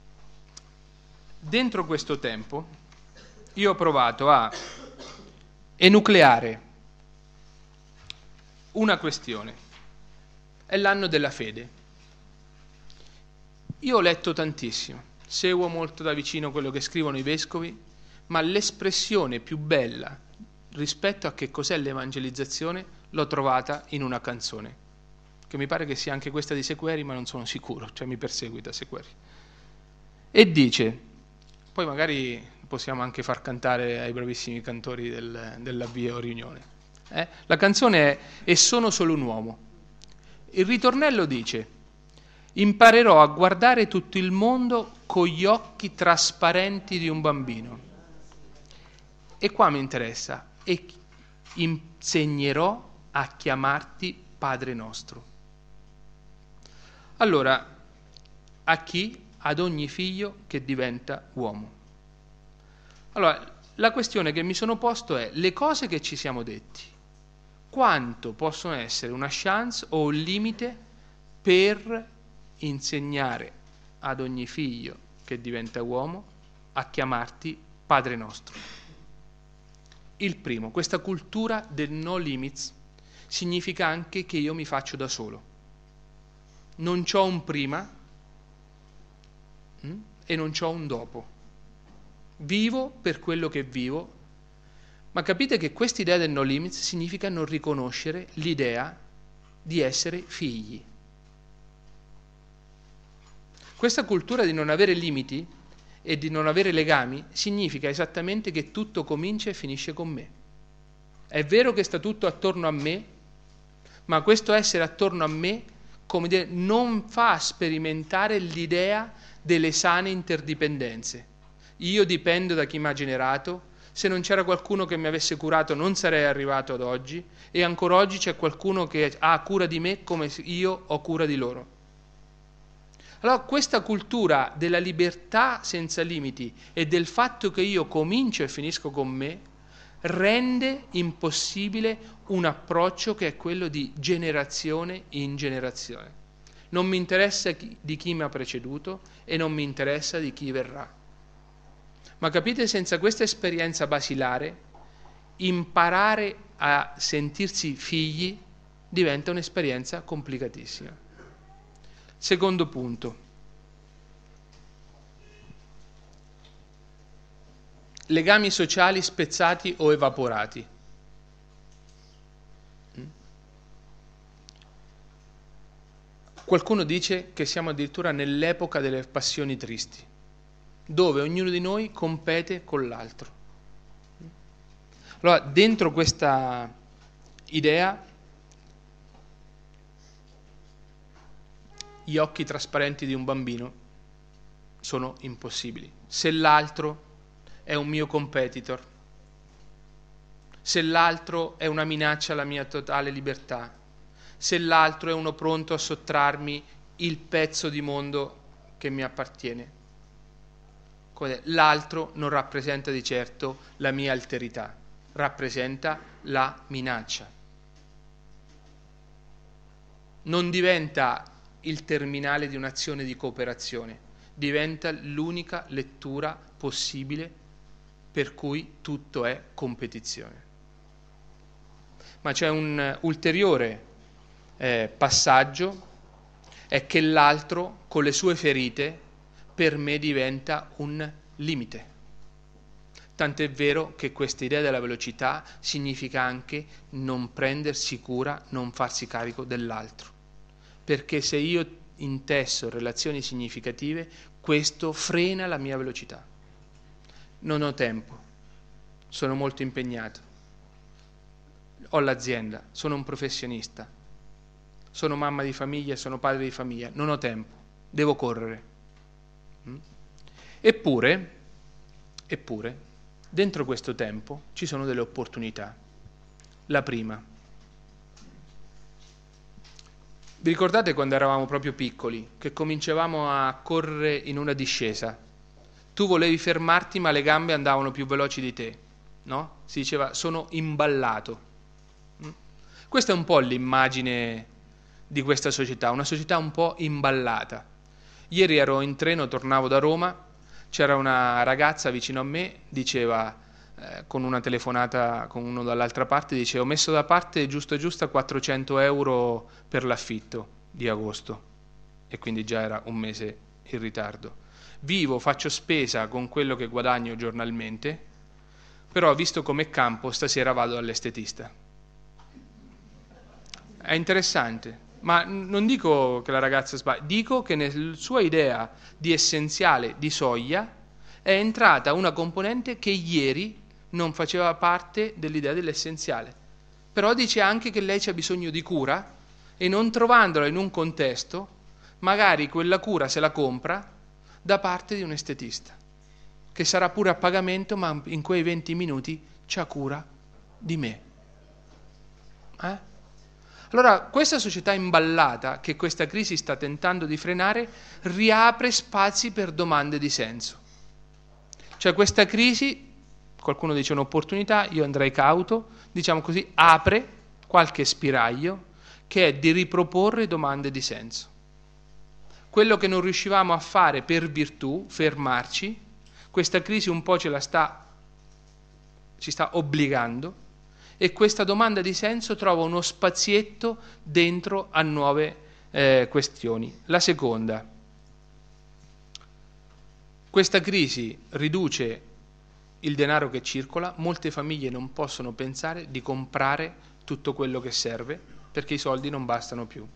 dentro questo tempo, io ho provato a enucleare una questione. È l'anno della fede. Io ho letto tantissimo, seguo molto da vicino quello che scrivono i vescovi, ma l'espressione più bella rispetto a che cos'è l'evangelizzazione l'ho trovata in una canzone, che mi pare che sia anche questa di Sequeri, ma non sono sicuro, cioè mi perseguita Sequeri. E dice, poi magari possiamo anche far cantare ai bravissimi cantori del, dell'avvio riunione. Eh? La canzone è E sono solo un uomo. Il ritornello dice: imparerò a guardare tutto il mondo con gli occhi trasparenti di un bambino. E qua mi interessa: e insegnerò a chiamarti Padre nostro. Allora, a chi? Ad ogni figlio che diventa uomo. Allora, la questione che mi sono posto è: le cose che ci siamo detti, quanto possono essere una chance o un limite per insegnare ad ogni figlio che diventa uomo a chiamarti Padre nostro? Il primo, questa cultura del no limits significa anche che io mi faccio da solo. Non c'ho un prima hm, e non c'ho un dopo. Vivo per quello che vivo. Ma capite che questa idea del no limits significa non riconoscere l'idea di essere figli. Questa cultura di non avere limiti e di non avere legami significa esattamente che tutto comincia e finisce con me. È vero che sta tutto attorno a me, ma questo essere attorno a me, come dire, non fa sperimentare l'idea delle sane interdipendenze. Io dipendo da chi mi ha generato, Se non c'era qualcuno che mi avesse curato non sarei arrivato ad oggi, e ancora oggi c'è qualcuno che ha cura di me come io ho cura di loro. Allora questa cultura della libertà senza limiti e del fatto che io comincio e finisco con me rende impossibile un approccio che è quello di generazione in generazione. Non mi interessa chi, di chi mi ha preceduto, e non mi interessa di chi verrà. Ma capite, senza questa esperienza basilare, imparare a sentirsi figli diventa un'esperienza complicatissima. Secondo punto. Legami sociali spezzati o evaporati. Qualcuno dice che siamo addirittura nell'epoca delle passioni tristi, dove ognuno di noi compete con l'altro. Allora, dentro questa idea, gli occhi trasparenti di un bambino sono impossibili. Se l'altro è un mio competitor, se l'altro è una minaccia alla mia totale libertà, se l'altro è uno pronto a sottrarmi il pezzo di mondo che mi appartiene, l'altro non rappresenta di certo la mia alterità, rappresenta la minaccia. Non diventa il terminale di un'azione di cooperazione, diventa l'unica lettura possibile per cui tutto è competizione. Ma c'è un ulteriore eh, passaggio, è che l'altro con le sue ferite per me diventa un limite. Tant'è vero che questa idea della velocità significa anche non prendersi cura, non farsi carico dell'altro. Perché se io intesso relazioni significative, questo frena la mia velocità. Non ho tempo, sono molto impegnato, ho l'azienda, sono un professionista, sono mamma di famiglia, sono padre di famiglia, non ho tempo, devo correre. Eppure, eppure, dentro questo tempo ci sono delle opportunità. La prima. Vi ricordate quando eravamo proprio piccoli, che cominciavamo a correre in una discesa? Tu volevi fermarti, ma le gambe andavano più veloci di te, no? Si diceva, sono imballato. Questa è un po' l'immagine di questa società, una società un po' imballata. Ieri ero in treno, tornavo da Roma, c'era una ragazza vicino a me, diceva, eh, con una telefonata con uno dall'altra parte, diceva, ho messo da parte giusto giusto quattrocento euro per l'affitto di agosto, e quindi già era un mese in ritardo. Vivo, faccio spesa con quello che guadagno giornalmente, però visto come campo stasera vado all'estetista. È interessante, ma non dico che la ragazza sbaglia, dico che nella sua idea di essenziale, di soglia, è entrata una componente che ieri non faceva parte dell'idea dell'essenziale. Però dice anche che lei c'ha bisogno di cura, e non trovandola in un contesto, magari quella cura se la compra da parte di un estetista, che sarà pure a pagamento, ma in quei venti minuti c'ha cura di me. Eh? Allora, questa società imballata, che questa crisi sta tentando di frenare, riapre spazi per domande di senso. Cioè questa crisi, qualcuno dice un'opportunità, io andrei cauto, diciamo così, apre qualche spiraglio che è di riproporre domande di senso. Quello che non riuscivamo a fare per virtù, fermarci, questa crisi un po' ce la sta, ci sta obbligando, e questa domanda di senso trova uno spazietto dentro a nuove eh, questioni. La seconda, questa crisi riduce il denaro che circola, molte famiglie non possono pensare di comprare tutto quello che serve perché i soldi non bastano più.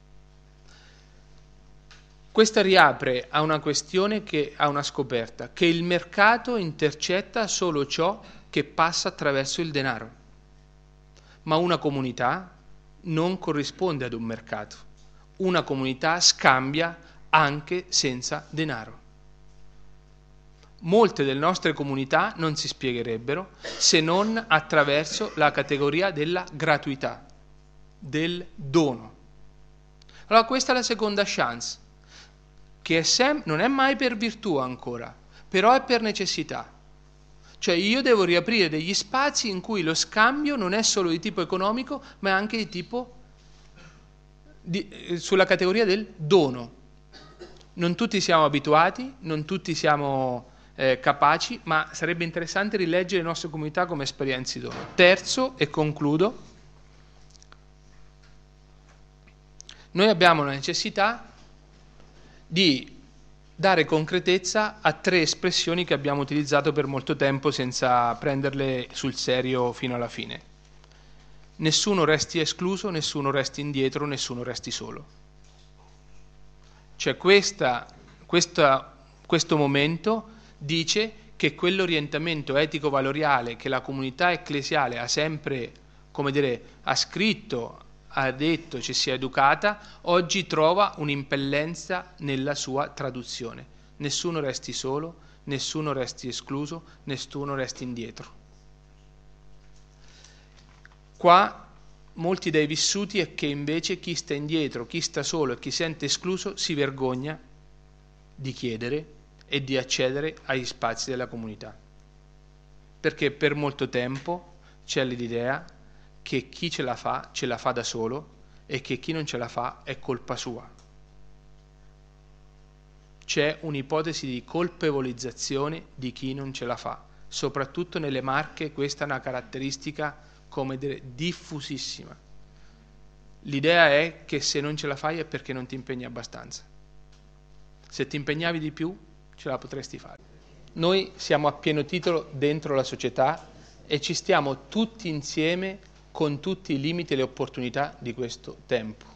Questa riapre a una questione, che a una scoperta, che il mercato intercetta solo ciò che passa attraverso il denaro. Ma una comunità non corrisponde ad un mercato. Una comunità scambia anche senza denaro. molte delle nostre comunità non si spiegherebbero se non attraverso la categoria della gratuità, del dono. Allora questa è la seconda chance, che è sem- non è mai per virtù ancora, però è per necessità. Cioè io devo riaprire degli spazi in cui lo scambio non è solo di tipo economico, ma è anche di tipo di, eh, sulla categoria del dono. Non tutti siamo abituati, non tutti siamo eh, capaci, ma sarebbe interessante rileggere le nostre comunità come esperienze di dono. Terzo, e concludo, noi abbiamo la necessità di dare concretezza a tre espressioni che abbiamo utilizzato per molto tempo senza prenderle sul serio fino alla fine. Nessuno resti escluso, nessuno resti indietro, nessuno resti solo. Cioè questa, questa, questo momento dice che quell'orientamento etico-valoriale che la comunità ecclesiale ha sempre, come dire, ha scritto, ha detto, ci sia educata, oggi trova un'impellenza nella sua traduzione. Nessuno resti solo, nessuno resti escluso, nessuno resti indietro. Qua molti dei vissuti è che invece chi sta indietro, chi sta solo e chi sente escluso si vergogna di chiedere e di accedere agli spazi della comunità. Perché per molto tempo c'è l'idea che chi ce la fa, ce la fa da solo e che chi non ce la fa è colpa sua. C'è un'ipotesi di colpevolizzazione di chi non ce la fa. Soprattutto nelle Marche questa è una caratteristica, come dire, diffusissima. L'idea è che se non ce la fai è perché non ti impegni abbastanza. Se ti impegnavi di più, ce la potresti fare. Noi siamo a pieno titolo dentro la società e ci stiamo tutti insieme con tutti i limiti e le opportunità di questo tempo.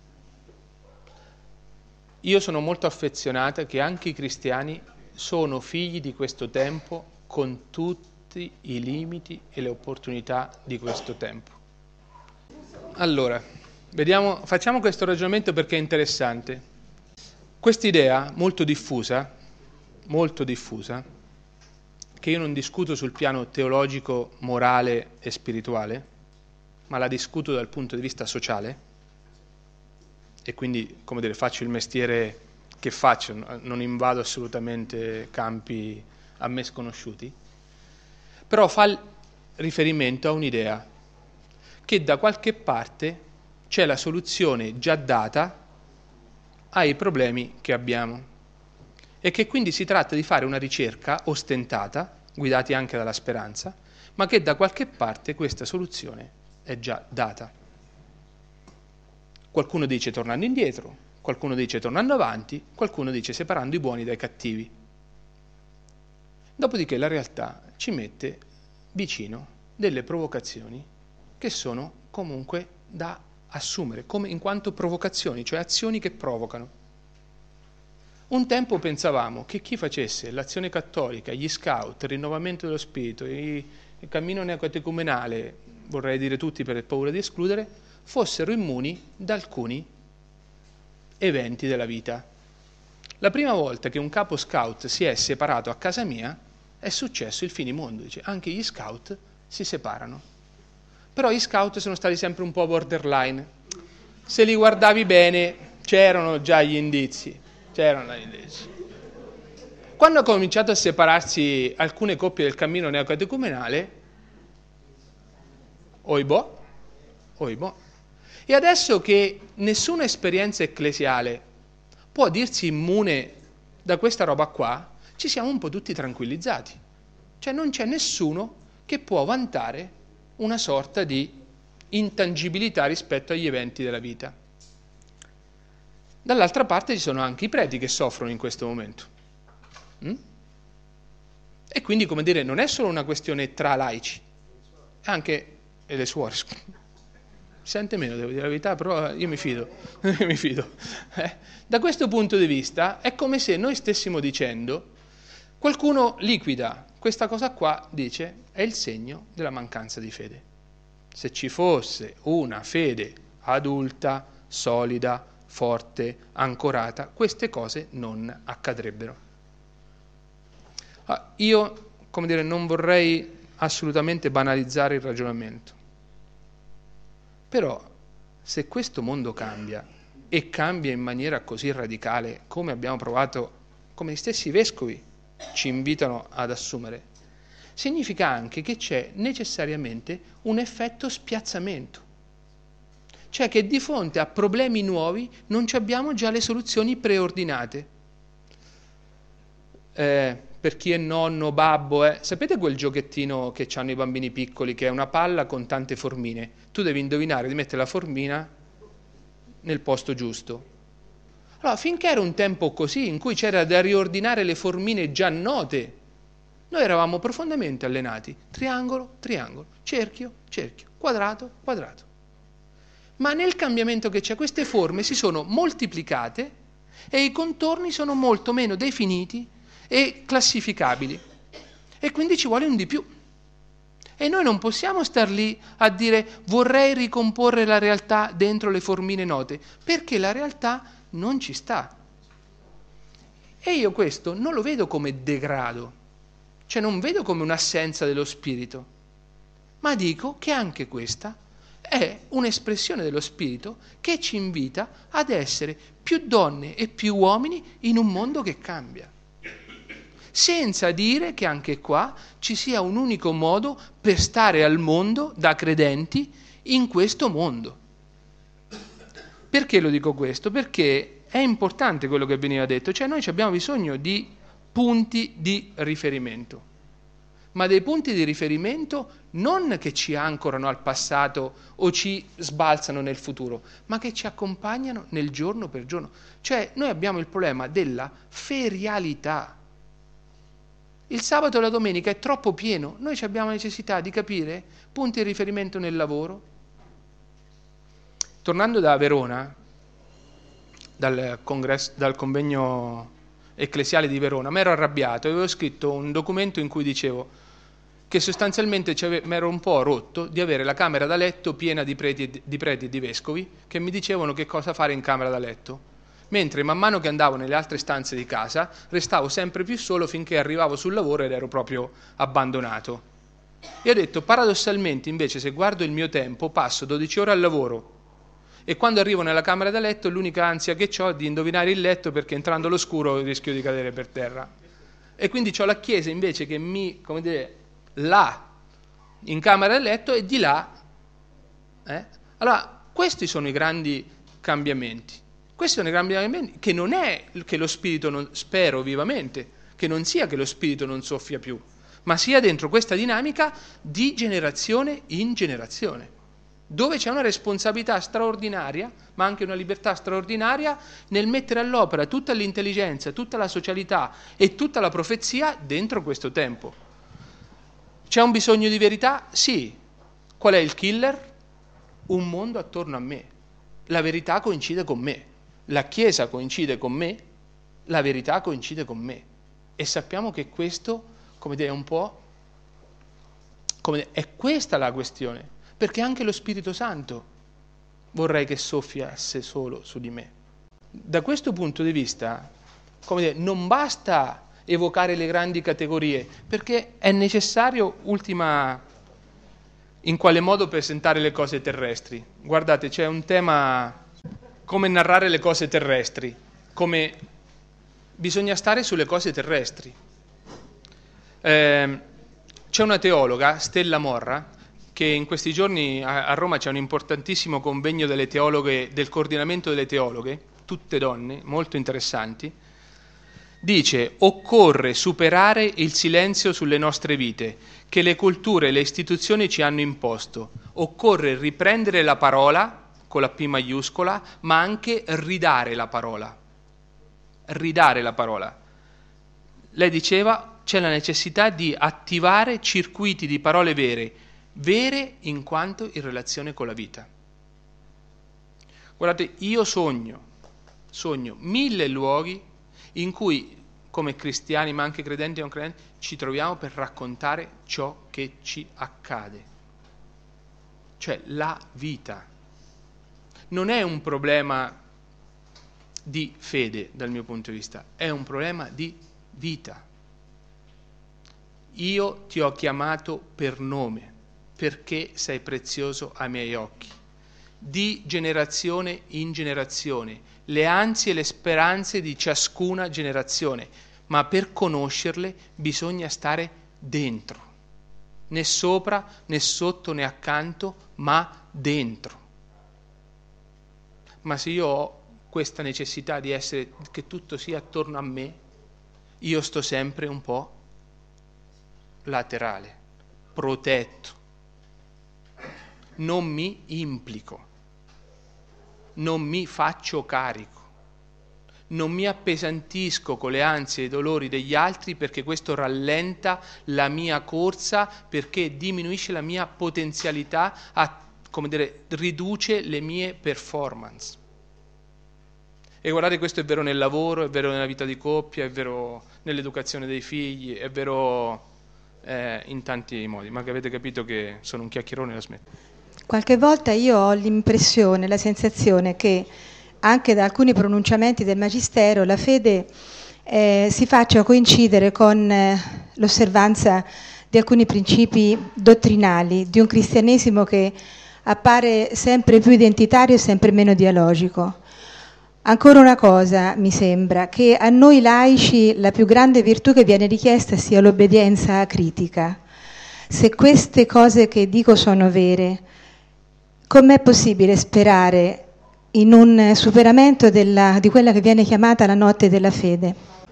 Io sono molto affezionata che anche i cristiani sono figli di questo tempo con tutti i limiti e le opportunità di questo tempo. Allora, vediamo, facciamo questo ragionamento perché è interessante. Quest'idea molto diffusa, molto diffusa, che io non discuto sul piano teologico, morale e spirituale, ma la discuto dal punto di vista sociale, e quindi, come dire, faccio il mestiere che faccio, non invado assolutamente campi a me sconosciuti, però fa riferimento a un'idea che da qualche parte c'è la soluzione già data ai problemi che abbiamo e che quindi si tratta di fare una ricerca ostentata, guidati anche dalla speranza, ma che da qualche parte questa soluzione è già data. Qualcuno dice tornando indietro, qualcuno dice tornando avanti, qualcuno dice separando i buoni dai cattivi. Dopodiché la realtà ci mette vicino delle provocazioni che sono comunque da assumere, come in quanto provocazioni, cioè azioni che provocano. Un tempo pensavamo che chi facesse l'azione cattolica, gli scout, il rinnovamento dello spirito, il cammino neocatecumenale, vorrei dire tutti per paura di escludere, fossero immuni da alcuni eventi della vita. La prima volta che un capo scout si è separato a casa mia è successo il finimondo, dice, anche gli scout si separano. Però gli scout sono stati sempre un po' borderline. Se li guardavi bene c'erano già gli indizi, c'erano gli indizi. Quando ha cominciato a separarsi alcune coppie del cammino neocatecumenale, oibò, oibò. E adesso che nessuna esperienza ecclesiale può dirsi immune da questa roba qua, ci siamo un po' tutti tranquillizzati. Cioè non c'è nessuno che può vantare una sorta di intangibilità rispetto agli eventi della vita. Dall'altra parte ci sono anche i preti che soffrono in questo momento. Mm? E quindi, come dire, non è solo una questione tra laici, è anche e le suore. Sente meno, devo dire la verità, però io mi fido. io mi fido. Eh? Da questo punto di vista è come se noi stessimo dicendo, qualcuno liquida questa cosa qua, dice, è il segno della mancanza di fede. Se ci fosse una fede adulta, solida, forte, ancorata, queste cose non accadrebbero. Ah, io, come dire, non vorrei assolutamente banalizzare il ragionamento, però se questo mondo cambia e cambia in maniera così radicale come abbiamo provato, come gli stessi vescovi ci invitano ad assumere, significa anche che c'è necessariamente un effetto spiazzamento, cioè che di fronte a problemi nuovi non ci abbiamo già le soluzioni preordinate. Eh, per chi è nonno, babbo, eh, sapete quel giochettino che hanno i bambini piccoli, che è una palla con tante formine? Tu devi indovinare di mettere la formina nel posto giusto. Allora, finché era un tempo così, in cui c'era da riordinare le formine già note, noi eravamo profondamente allenati. Triangolo, triangolo, cerchio, cerchio, quadrato, quadrato. Ma nel cambiamento che c'è, queste forme si sono moltiplicate e i contorni sono molto meno definiti e classificabili. E quindi ci vuole un di più. E noi non possiamo star lì a dire vorrei ricomporre la realtà dentro le formine note, perché la realtà non ci sta. E io questo non lo vedo come degrado, cioè non vedo come un'assenza dello spirito, ma dico che anche questa è un'espressione dello spirito che ci invita ad essere più donne e più uomini in un mondo che cambia. Senza dire che anche qua ci sia un unico modo per stare al mondo da credenti in questo mondo. Perché lo dico questo? Perché è importante quello che veniva detto, cioè noi abbiamo bisogno di punti di riferimento, ma dei punti di riferimento non che ci ancorano al passato o ci sbalzano nel futuro, ma che ci accompagnano nel giorno per giorno. Cioè noi abbiamo il problema della ferialità. Il sabato e la domenica è troppo pieno, noi abbiamo necessità di capire punti di riferimento nel lavoro. Tornando da Verona, dal, congresso, dal convegno ecclesiale di Verona, mi ero arrabbiato, avevo scritto un documento in cui dicevo che sostanzialmente mi ero un po' rotto di avere la camera da letto piena di preti, di preti e di vescovi che mi dicevano che cosa fare in camera da letto. Mentre man mano che andavo nelle altre stanze di casa restavo sempre più solo finché arrivavo sul lavoro ed ero proprio abbandonato. E ho detto, paradossalmente invece se guardo il mio tempo passo dodici ore al lavoro e quando arrivo nella camera da letto l'unica ansia che ho è di indovinare il letto perché entrando all'oscuro rischio di cadere per terra. E quindi ho la chiesa invece che mi, come dire, là in camera da letto e di là. Eh? Allora questi sono i grandi cambiamenti. Questi sono i grandi cambiamenti, che non è che lo spirito, non, spero vivamente, che non sia che lo spirito non soffia più, ma sia dentro questa dinamica di generazione in generazione, dove c'è una responsabilità straordinaria, ma anche una libertà straordinaria nel mettere all'opera tutta l'intelligenza, tutta la socialità e tutta la profezia dentro questo tempo. C'è un bisogno di verità? Sì. Qual è il killer? Un mondo attorno a me. La verità coincide con me. La Chiesa coincide con me, la verità coincide con me. E sappiamo che questo, come dire, è un po', come dire, è questa la questione, perché anche lo Spirito Santo vorrei che soffiasse solo su di me. Da questo punto di vista, come dire, non basta evocare le grandi categorie, perché è necessario, ultima, in quale modo presentare le cose terrestri. Guardate, c'è un tema... come narrare le cose terrestri, come bisogna stare sulle cose terrestri. Eh, c'è una teologa, Stella Morra, che in questi giorni a, a Roma c'è un importantissimo convegno delle teologhe, del coordinamento delle teologhe, tutte donne, molto interessanti, dice: occorre superare il silenzio sulle nostre vite, che le culture e le istituzioni ci hanno imposto, occorre riprendere la parola, con la P maiuscola, ma anche ridare la parola. Ridare la parola. Lei diceva, c'è la necessità di attivare circuiti di parole vere, vere in quanto in relazione con la vita. Guardate, io sogno, sogno mille luoghi in cui, come cristiani, ma anche credenti e non credenti, ci troviamo per raccontare ciò che ci accade. Cioè la vita. Non è un problema di fede dal mio punto di vista, è un problema di vita. io ti ho chiamato per nome, perché sei prezioso ai miei occhi. Di generazione in generazione, le ansie e le speranze di ciascuna generazione, ma per conoscerle bisogna stare dentro, né sopra, né sotto, né accanto, ma dentro. Ma se io ho questa necessità di essere, che tutto sia attorno a me, io sto sempre un po' laterale, protetto, non mi implico, non mi faccio carico, non mi appesantisco con le ansie e i dolori degli altri, perché questo rallenta la mia corsa, perché diminuisce la mia potenzialità, a, come dire, riduce le mie performance. E guardate, questo è vero nel lavoro, è vero nella vita di coppia, è vero nell'educazione dei figli, è vero eh, in tanti modi, ma che avete capito che sono un chiacchierone, la smetto. Qualche volta io ho l'impressione, la sensazione che anche da alcuni pronunciamenti del Magistero la fede eh, si faccia coincidere con eh, l'osservanza di alcuni principi dottrinali, di un cristianesimo che appare sempre più identitario e sempre meno dialogico. Ancora una cosa, mi sembra, che a noi laici la più grande virtù che viene richiesta sia l'obbedienza acritica. Se queste cose che dico sono vere, com'è possibile sperare in un superamento della, di quella che viene chiamata la notte della fede?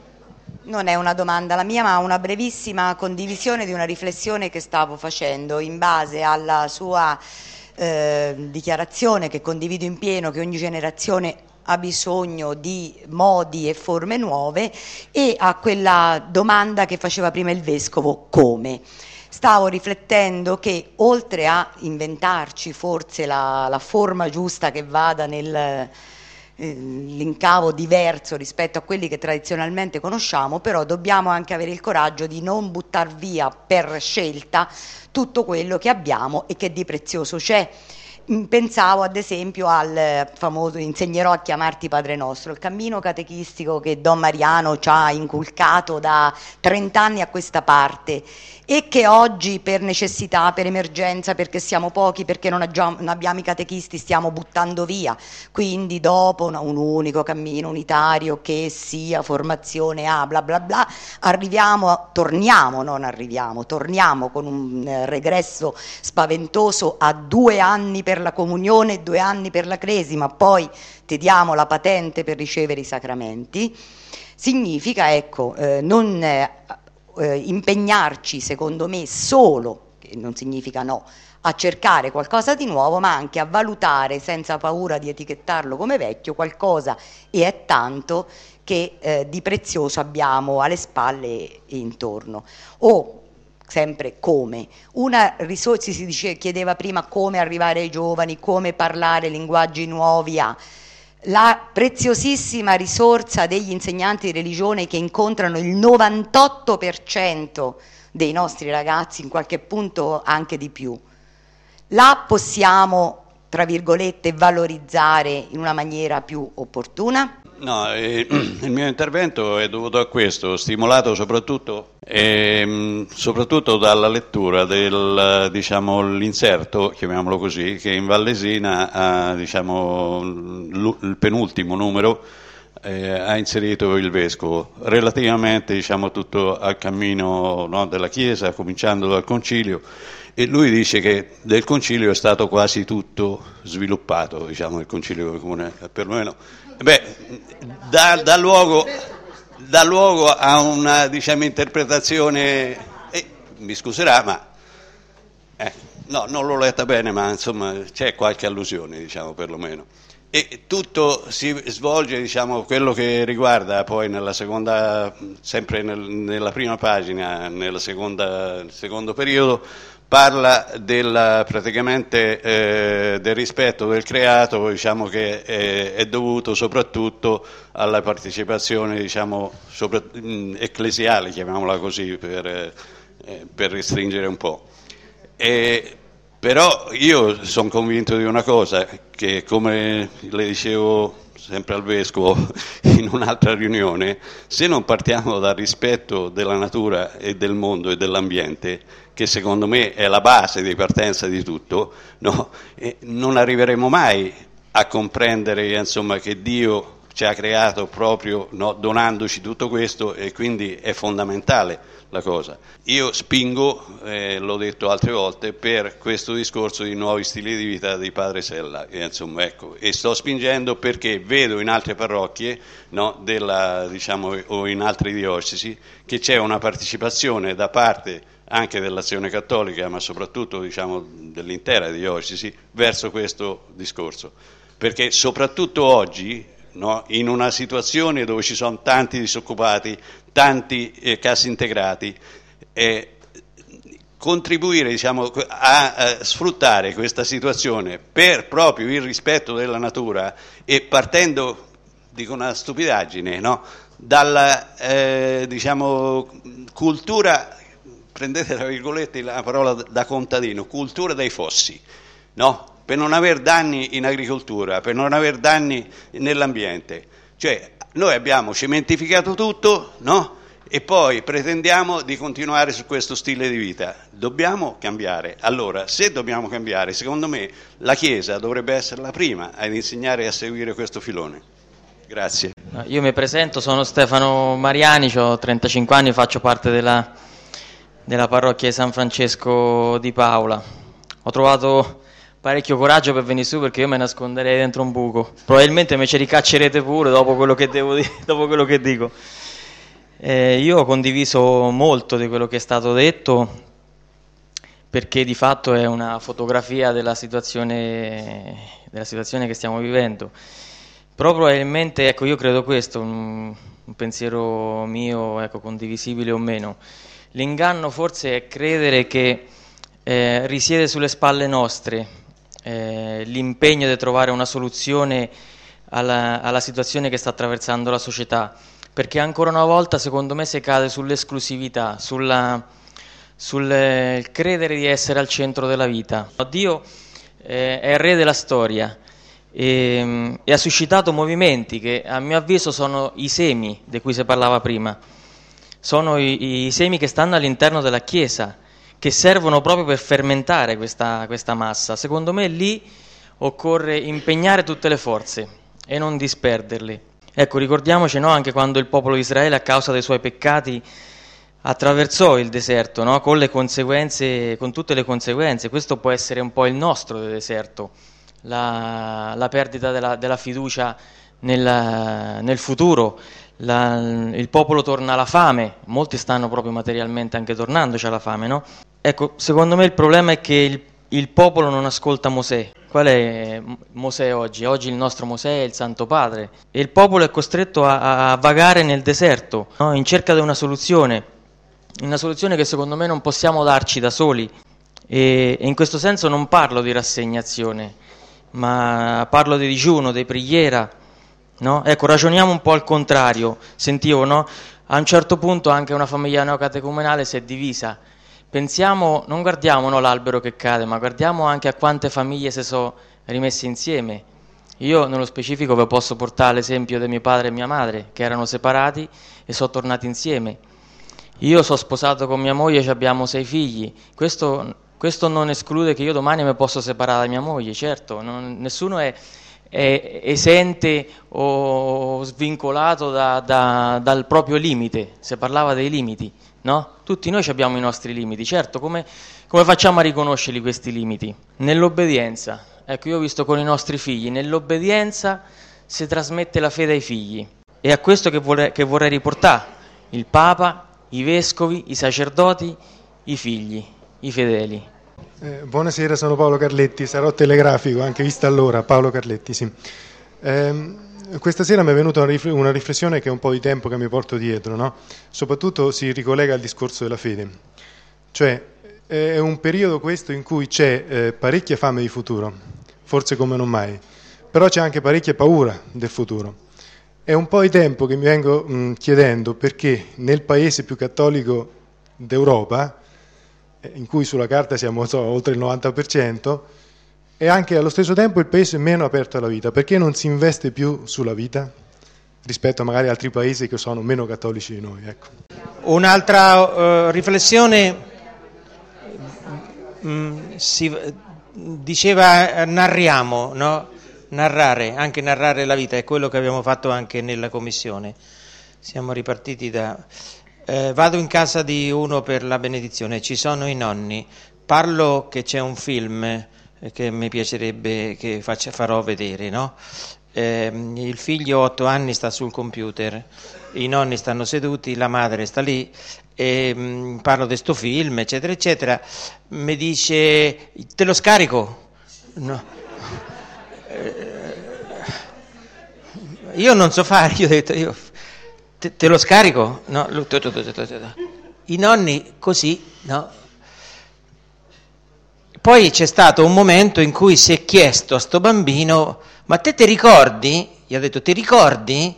Non è una domanda la mia, ma una brevissima condivisione di una riflessione che stavo facendo in base alla sua eh, dichiarazione, che condivido in pieno, che ogni generazione ha bisogno di modi e forme nuove, e a quella domanda che faceva prima il Vescovo, come? Stavo riflettendo che oltre a inventarci forse la, la forma giusta che vada nel l'incavo diverso rispetto a quelli che tradizionalmente conosciamo, però dobbiamo anche avere il coraggio di non buttar via per scelta tutto quello che abbiamo e che di prezioso c'è. Pensavo ad esempio al famoso insegnerò a chiamarti Padre Nostro, il cammino catechistico che Don Mariano ci ha inculcato da trent'anni a questa parte e che oggi per necessità, per emergenza, perché siamo pochi, perché non abbiamo i catechisti, stiamo buttando via. Quindi dopo un unico cammino unitario che sia formazione A, bla bla bla, arriviamo, torniamo, non arriviamo, torniamo con un regresso spaventoso a due anni per la comunione e due anni per la cresima, poi ti diamo la patente per ricevere i sacramenti. Significa, ecco, eh, non eh, impegnarci, secondo me, solo, che non significa no, a cercare qualcosa di nuovo, ma anche a valutare senza paura di etichettarlo come vecchio qualcosa, e è tanto, che eh, di prezioso abbiamo alle spalle e intorno. O sempre come una risorsa, si dice, chiedeva prima come arrivare ai giovani, come parlare linguaggi nuovi a la preziosissima risorsa degli insegnanti di religione che incontrano il novantotto per cento dei nostri ragazzi, in qualche punto anche di più. La possiamo, tra virgolette, valorizzare in una maniera più opportuna? No, eh, il mio intervento è dovuto a questo, stimolato soprattutto, eh, soprattutto dalla lettura del, diciamo, l'inserto, chiamiamolo così, che in Vallesina ha, diciamo, il penultimo numero eh, ha inserito il Vescovo, relativamente, diciamo, tutto al cammino, no, della Chiesa, cominciando dal Concilio, e lui dice che del Concilio è stato quasi tutto sviluppato, diciamo, il Concilio Comune, perlomeno. Beh, dà, dà, luogo, dà luogo a una, diciamo, interpretazione, eh, mi scuserà, ma eh, no, non l'ho letta bene, ma insomma c'è qualche allusione, diciamo, perlomeno. E tutto si svolge, diciamo, quello che riguarda poi nella seconda, sempre nel, nella prima pagina, nella seconda, nel secondo periodo, parla del, praticamente eh, del rispetto del creato, diciamo, che è, è dovuto soprattutto alla partecipazione, diciamo, sopra, mh, ecclesiale, chiamiamola così, per, eh, per restringere un po'. E Però io sono convinto di una cosa, che come le dicevo sempre al Vescovo in un'altra riunione, se non partiamo dal rispetto della natura e del mondo e dell'ambiente, che secondo me è la base di partenza di tutto, no? E non arriveremo mai a comprendere, insomma, che Dio ci ha creato proprio, no, donandoci tutto questo, e quindi è fondamentale la cosa. Io spingo, eh, l'ho detto altre volte, per questo discorso di nuovi stili di vita di Padre Sella, e, insomma, ecco, e sto spingendo perché vedo in altre parrocchie, no, della, diciamo, o in altre diocesi, che c'è una partecipazione da parte anche dell'Azione Cattolica, ma soprattutto, diciamo, dell'intera diocesi, verso questo discorso, perché soprattutto oggi, no, in una situazione dove ci sono tanti disoccupati, tanti eh, cassi integrati, eh, contribuire, diciamo, a, a sfruttare questa situazione per proprio il rispetto della natura, e partendo, dico una stupidaggine, no, dalla eh, diciamo, cultura, prendete tra virgolette la parola da contadino, cultura dei fossi, no? Per non aver danni in agricoltura, per non aver danni nell'ambiente. Cioè, noi abbiamo cementificato tutto, no? E poi pretendiamo di continuare su questo stile di vita. Dobbiamo cambiare. Allora, se dobbiamo cambiare, secondo me la Chiesa dovrebbe essere la prima ad insegnare a seguire questo filone. Grazie. Io mi presento, sono Stefano Mariani, ho trentacinque anni, faccio parte della, della parrocchia di San Francesco di Paola. Ho trovato parecchio coraggio per venire su, perché io mi nasconderei dentro un buco. Probabilmente me ci ricaccerete pure dopo quello che devo dire, dopo quello che dico. Eh, io ho condiviso molto di quello che è stato detto, perché di fatto è una fotografia della situazione, della situazione che stiamo vivendo. Però probabilmente, ecco, io credo questo, un, un pensiero mio, ecco, condivisibile o meno. L'inganno forse è credere che eh, risiede sulle spalle nostre Eh, l'impegno di trovare una soluzione alla, alla situazione che sta attraversando la società, perché ancora una volta secondo me si cade sull'esclusività, sulla, sul eh, credere di essere al centro della vita. Dio eh, è il re della storia e, e ha suscitato movimenti che a mio avviso sono i semi di cui si parlava prima, sono i, i semi che stanno all'interno della Chiesa, che servono proprio per fermentare questa, questa massa. Secondo me lì occorre impegnare tutte le forze e non disperderle. Ecco, ricordiamoci, no, anche quando il popolo di Israele, a causa dei suoi peccati, attraversò il deserto, no, con le conseguenze, con tutte le conseguenze. Questo può essere un po' il nostro deserto, la, la perdita della, della fiducia nel, nel futuro. La, il popolo torna alla fame, molti stanno proprio materialmente anche tornandoci alla fame, no? Ecco, secondo me il problema è che il, il popolo non ascolta Mosè. Qual è Mosè oggi? Oggi il nostro Mosè è il Santo Padre, e il popolo è costretto a, a vagare nel deserto, no? In cerca di una soluzione, una soluzione che secondo me non possiamo darci da soli, e, e in questo senso non parlo di rassegnazione, ma parlo di digiuno, di preghiera. No? Ecco, ragioniamo un po' al contrario. Sentivo, no? A un certo punto anche una famiglia neocatecumenale si è divisa. Pensiamo, non guardiamo, no, l'albero che cade, ma guardiamo anche a quante famiglie si sono rimesse insieme. Io nello specifico vi posso portare l'esempio di mio padre e mia madre, che erano separati e sono tornati insieme. Io sono sposato con mia moglie e abbiamo sei figli. Questo, questo non esclude che io domani mi posso separare da mia moglie, certo, non, nessuno è è esente o svincolato da, da, dal proprio limite. Si parlava dei limiti, no? Tutti noi abbiamo i nostri limiti, certo. Come, come facciamo a riconoscerli questi limiti? Nell'obbedienza. Ecco, io ho visto con i nostri figli, nell'obbedienza si trasmette la fede ai figli, e a questo che vorrei, che vorrei riportare il Papa, i vescovi, i sacerdoti, i figli, i fedeli. Eh, buonasera, sono Paolo Carletti, sarò telegrafico, anche vista allora, Paolo Carletti, sì. Eh, questa sera mi è venuta una riflessione che è un po' di tempo che mi porto dietro, no? Soprattutto si ricollega al discorso della fede. Cioè, è un periodo questo in cui c'è eh, parecchia fame di futuro, forse come non mai, però c'è anche parecchia paura del futuro. È un po' di tempo che mi vengo mh, chiedendo perché nel paese più cattolico d'Europa in cui sulla carta siamo so, oltre il novanta per cento, e anche allo stesso tempo il paese meno aperto alla vita. Perché non si investe più sulla vita rispetto a magari altri paesi che sono meno cattolici di noi? Ecco. Un'altra uh, riflessione, mh, si diceva narriamo, no? Narrare, anche narrare la vita, è quello che abbiamo fatto anche nella commissione. Siamo ripartiti da... Eh, vado in casa di uno per la benedizione, ci sono i nonni, parlo che c'è un film che mi piacerebbe che faccia, farò vedere, no? Eh, il figlio otto anni sta sul computer, i nonni stanno seduti, la madre sta lì, e mh, parlo di sto film, eccetera, eccetera. Mi dice, te lo scarico? No. Io non so fare, io ho detto, io, te, te lo scarico? No? I nonni così, no? Poi c'è stato un momento in cui si è chiesto a sto bambino, ma te ti ricordi? Gli ha detto, ti ricordi?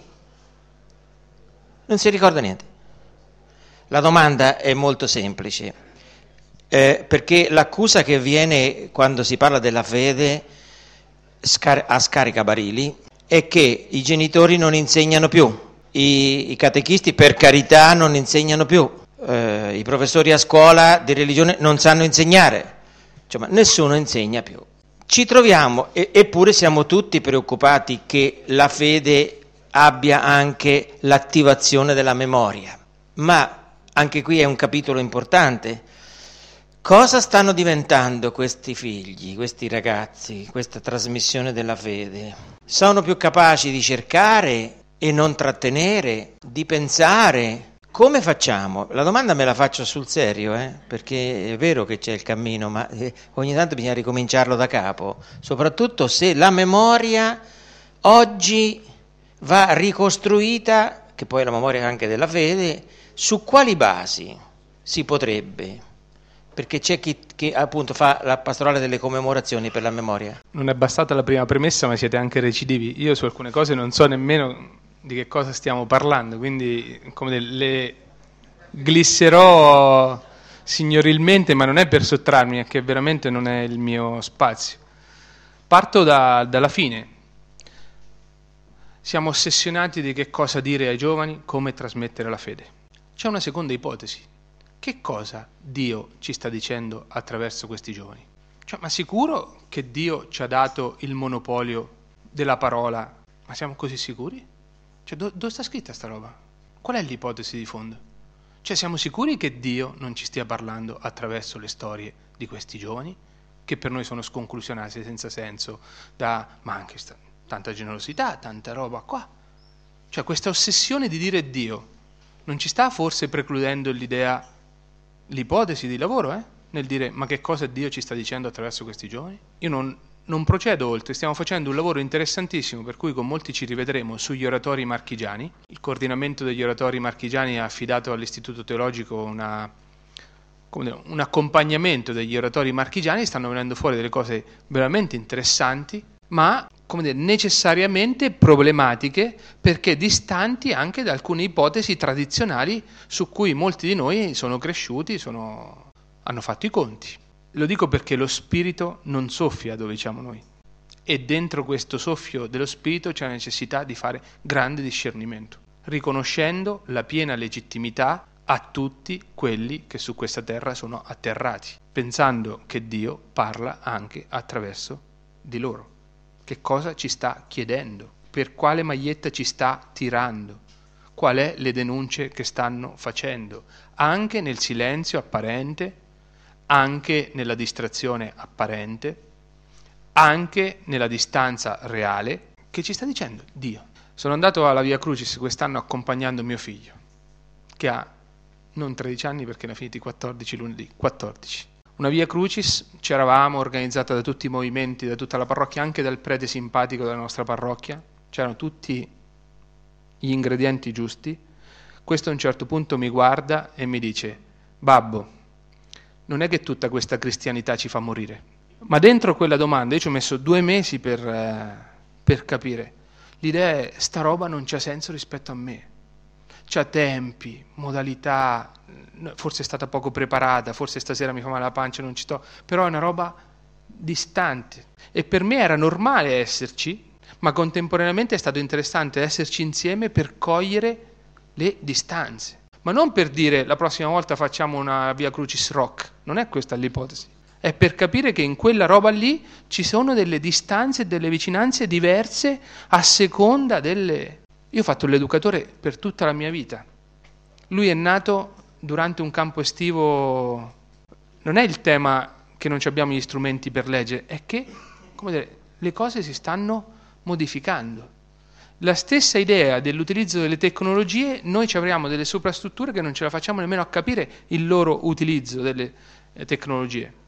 Non si ricorda niente. La domanda è molto semplice, eh, perché l'accusa che viene quando si parla della fede scar- a scaricabarili è che i genitori non insegnano più, i, i catechisti per carità non insegnano più, eh, i professori a scuola di religione non sanno insegnare, cioè, ma nessuno insegna più. Ci troviamo, e, eppure siamo tutti preoccupati che la fede abbia anche l'attivazione della memoria, ma anche qui è un capitolo importante. Cosa stanno diventando questi figli, questi ragazzi, questa trasmissione della fede? Sono più capaci di cercare e non trattenere, di pensare. Come facciamo? La domanda me la faccio sul serio, eh? Perché è vero che c'è il cammino, ma eh, ogni tanto bisogna ricominciarlo da capo, soprattutto se la memoria oggi va ricostruita, che poi è la memoria anche della fede, su quali basi si potrebbe? Perché c'è chi, chi appunto fa la pastorale delle commemorazioni per la memoria. Non è bastata la prima premessa, ma siete anche recidivi. Io su alcune cose non so nemmeno di che cosa stiamo parlando, quindi come dire, le glisserò signorilmente, ma non è per sottrarmi, è che veramente non è il mio spazio. Parto da, dalla fine. Siamo ossessionati di che cosa dire ai giovani, come trasmettere la fede. C'è una seconda ipotesi. Che cosa Dio ci sta dicendo attraverso questi giovani? Cioè, ma sicuro che Dio ci ha dato il monopolio della parola? Ma siamo così sicuri? Cioè, do, dove sta scritta sta roba? Qual è l'ipotesi di fondo? Cioè, siamo sicuri che Dio non ci stia parlando attraverso le storie di questi giovani, che per noi sono sconclusionate, senza senso, da, ma anche sta, tanta generosità, tanta roba qua. Cioè, questa ossessione di dire Dio non ci sta forse precludendo l'idea, l'ipotesi di lavoro, eh? Nel dire, ma che cosa Dio ci sta dicendo attraverso questi giovani? Io non... Non procedo oltre, stiamo facendo un lavoro interessantissimo per cui con molti ci rivedremo sugli oratori marchigiani. Il coordinamento degli oratori marchigiani ha affidato all'Istituto Teologico una, come dire, un accompagnamento degli oratori marchigiani, stanno venendo fuori delle cose veramente interessanti, ma come dire, necessariamente problematiche perché distanti anche da alcune ipotesi tradizionali su cui molti di noi sono cresciuti, sono, hanno fatto i conti. Lo dico perché lo spirito non soffia dove diciamo noi e dentro questo soffio dello spirito c'è la necessità di fare grande discernimento, riconoscendo la piena legittimità a tutti quelli che su questa terra sono atterrati, pensando che Dio parla anche attraverso di loro. Che cosa ci sta chiedendo? Per quale maglietta ci sta tirando? Qual è le denunce che stanno facendo? Anche nel silenzio apparente, anche nella distrazione apparente, anche nella distanza reale, che ci sta dicendo Dio. Sono andato alla Via Crucis quest'anno accompagnando mio figlio, che ha non tredici anni perché ne ha finiti quattordici lunedì, quattordici. Una Via Crucis, c'eravamo, organizzata da tutti i movimenti, da tutta la parrocchia, anche dal prete simpatico della nostra parrocchia, c'erano tutti gli ingredienti giusti. Questo a un certo punto mi guarda e mi dice, babbo, non è che tutta questa cristianità ci fa morire. Ma dentro quella domanda, io ci ho messo due mesi per, eh, per capire, l'idea è, sta roba non c'ha senso rispetto a me. c'ha tempi, modalità, forse è stata poco preparata, forse stasera mi fa male la pancia, non ci sto, però è una roba distante. E per me era normale esserci, ma contemporaneamente è stato interessante esserci insieme per cogliere le distanze. Ma non per dire la prossima volta facciamo una Via Crucis rock, non è questa l'ipotesi. È per capire che in quella roba lì ci sono delle distanze e delle vicinanze diverse a seconda delle... Io ho fatto l'educatore per tutta la mia vita. Lui è nato durante un campo estivo. Non è il tema che non abbiamo gli strumenti per leggere, è che, come dire, le cose si stanno modificando. La stessa idea dell'utilizzo delle tecnologie, noi ci avremo delle sovrastrutture che non ce la facciamo nemmeno a capire il loro utilizzo delle tecnologie.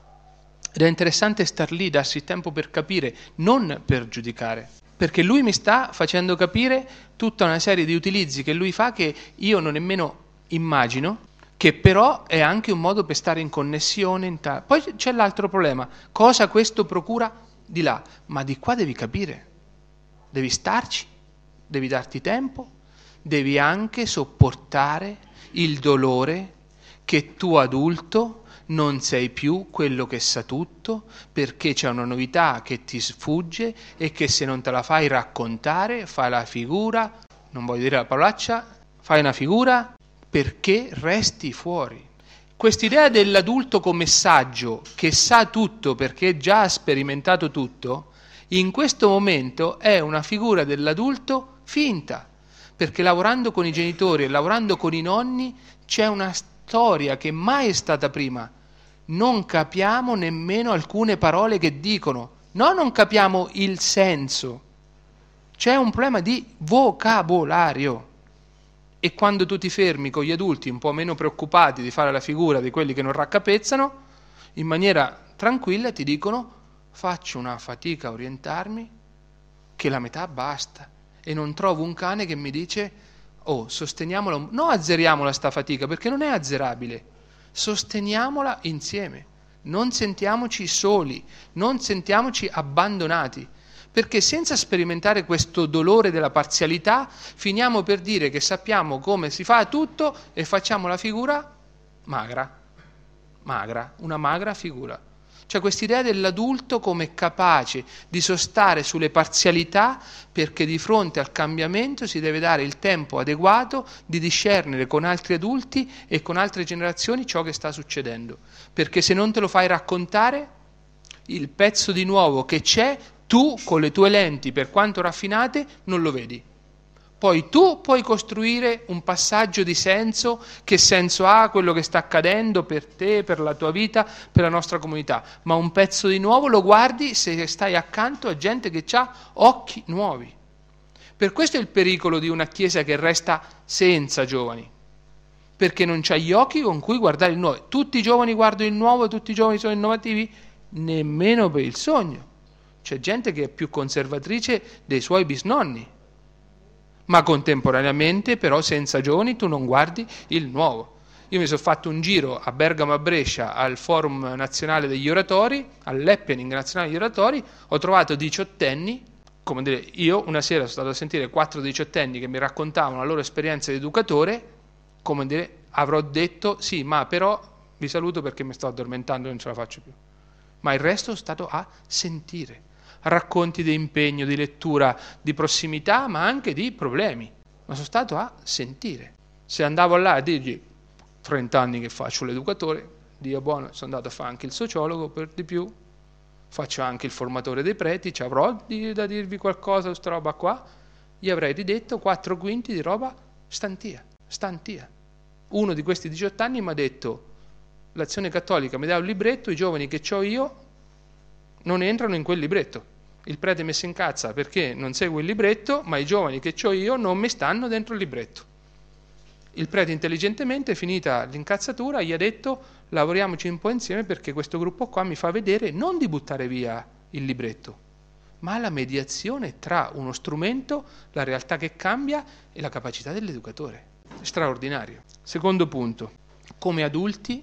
Ed è interessante star lì, darsi il tempo per capire, non per giudicare, perché lui mi sta facendo capire tutta una serie di utilizzi che lui fa che io non nemmeno immagino, che però è anche un modo per stare in connessione. In ta- Poi c'è l'altro problema, cosa questo procura di là? Ma di qua devi capire, devi starci, devi darti tempo, devi anche sopportare il dolore che tu adulto non sei più quello che sa tutto, perché c'è una novità che ti sfugge e che se non te la fai raccontare fai la figura, non voglio dire la parolaccia, fai una figura perché resti fuori. Quest'idea dell'adulto come saggio che sa tutto perché già ha sperimentato tutto, in questo momento è una figura dell'adulto finta, perché lavorando con i genitori e lavorando con i nonni c'è una storia che mai è stata prima. Non capiamo nemmeno alcune parole che dicono, no, non capiamo il senso. C'è un problema di vocabolario. E quando tu ti fermi con gli adulti un po' meno preoccupati di fare la figura di quelli che non raccapezzano, in maniera tranquilla ti dicono faccio una fatica a orientarmi che la metà basta e non trovo un cane che mi dice oh, sosteniamola, no, azzeriamola sta fatica, perché non è azzerabile, sosteniamola insieme, non sentiamoci soli, non sentiamoci abbandonati, perché senza sperimentare questo dolore della parzialità finiamo per dire che sappiamo come si fa tutto e facciamo la figura magra, magra, una magra figura. C'è quest'idea dell'adulto come capace di sostare sulle parzialità perché di fronte al cambiamento si deve dare il tempo adeguato di discernere con altri adulti e con altre generazioni ciò che sta succedendo. Perché se non te lo fai raccontare, il pezzo di nuovo che c'è, tu con le tue lenti, per quanto raffinate, non lo vedi. Poi tu puoi costruire un passaggio di senso, che senso ha quello che sta accadendo per te, per la tua vita, per la nostra comunità, ma un pezzo di nuovo lo guardi se stai accanto a gente che ha occhi nuovi. Per questo è il pericolo di una Chiesa che resta senza giovani, perché non c'ha gli occhi con cui guardare il nuovo. Tutti i giovani guardano il nuovo, tutti i giovani sono innovativi, nemmeno per il sogno. C'è gente che è più conservatrice dei suoi bisnonni. Ma contemporaneamente però senza giovani tu non guardi il nuovo. Io mi sono fatto un giro a Bergamo a Brescia al Forum Nazionale degli Oratori, all'Happening Nazionale degli Oratori, ho trovato diciottenni, come dire, io una sera sono stato a sentire quattro diciottenni che mi raccontavano la loro esperienza di educatore, come dire, avrò detto sì, ma però vi saluto perché mi sto addormentando e non ce la faccio più. Ma il resto sono stato a sentire. Racconti di impegno, di lettura, di prossimità, ma anche di problemi. Ma sono stato a sentire. Se andavo là a dirgli, trenta anni che faccio l'educatore, Dio buono, sono andato a fare anche il sociologo per di più, faccio anche il formatore dei preti, ci avrò di, da dirvi qualcosa su sta roba qua, gli avrei ridetto quattro quinti di roba stantia, stantia. Uno di questi diciotto anni mi ha detto, l'Azione Cattolica mi dà un libretto, i giovani che ho io non entrano in quel libretto. Il prete mi si incazza perché non segue il libretto, ma i giovani che ho io non mi stanno dentro il libretto. Il prete intelligentemente, finita l'incazzatura, gli ha detto lavoriamoci un po' insieme perché questo gruppo qua mi fa vedere non di buttare via il libretto, ma la mediazione tra uno strumento, la realtà che cambia e la capacità dell'educatore. Straordinario. Secondo punto, come adulti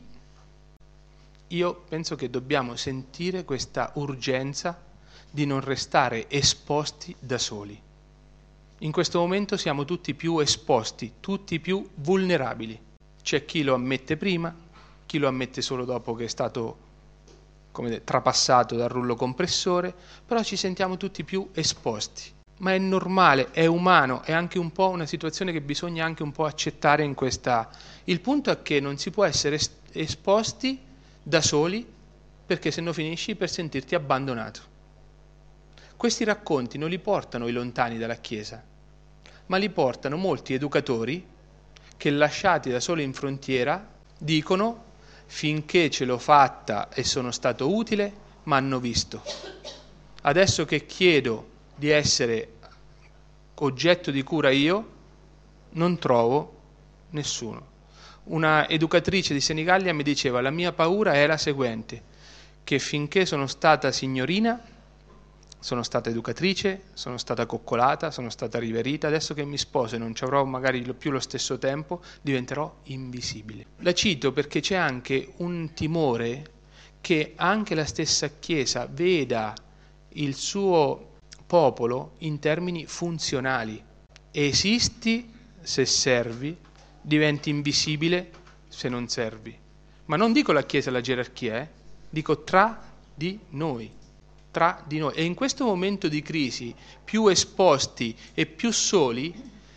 io penso che dobbiamo sentire questa urgenza di non restare esposti da soli. In questo momento siamo tutti più esposti, tutti più vulnerabili. C'è chi lo ammette prima, chi lo ammette solo dopo che è stato, come dire, trapassato dal rullo compressore, però ci sentiamo tutti più esposti. Ma è normale, è umano, è anche un po' una situazione che bisogna anche un po' accettare in questa... Il punto è che non si può essere esposti da soli, perché se no finisci per sentirti abbandonato. Questi racconti non li portano i lontani dalla Chiesa, ma li portano molti educatori che, lasciati da soli in frontiera, dicono: finché ce l'ho fatta e sono stato utile, m'hanno visto. Adesso che chiedo di essere oggetto di cura io, non trovo nessuno. Una educatrice di Senigallia mi diceva: la mia paura è la seguente, che finché sono stata signorina, sono stata educatrice, sono stata coccolata, sono stata riverita, adesso che mi sposo e non ci avrò magari più lo stesso tempo, diventerò invisibile. La cito perché c'è anche un timore che anche la stessa Chiesa veda il suo popolo in termini funzionali. Esisti se servi, diventi invisibile se non servi. Ma non dico la Chiesa e la gerarchia, eh? Dico tra di noi. Tra di noi. E in questo momento di crisi, più esposti e più soli,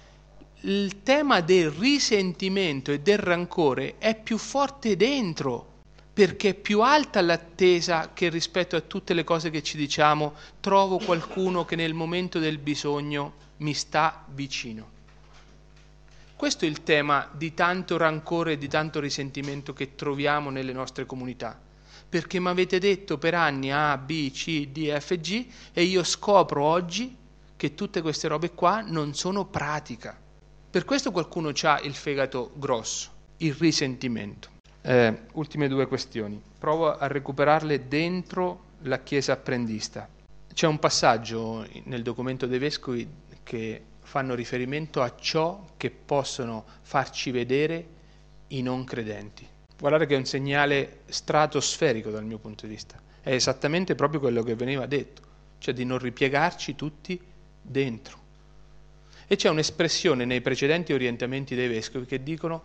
il tema del risentimento e del rancore è più forte dentro, perché è più alta l'attesa che rispetto a tutte le cose che ci diciamo trovo qualcuno che nel momento del bisogno mi sta vicino. Questo è il tema di tanto rancore e di tanto risentimento che troviamo nelle nostre comunità. Perché mi avete detto per anni A, B, C, D, F, G e io scopro oggi che tutte queste robe qua non sono pratica. Per questo qualcuno ha il fegato grosso, il risentimento. Eh, ultime due questioni. Provo a recuperarle dentro la Chiesa apprendista. C'è un passaggio nel documento dei Vescovi che fanno riferimento a ciò che possono farci vedere i non credenti. Guardate che è un segnale stratosferico dal mio punto di vista. È esattamente proprio quello che veniva detto, cioè di non ripiegarci tutti dentro. E c'è un'espressione nei precedenti orientamenti dei Vescovi che dicono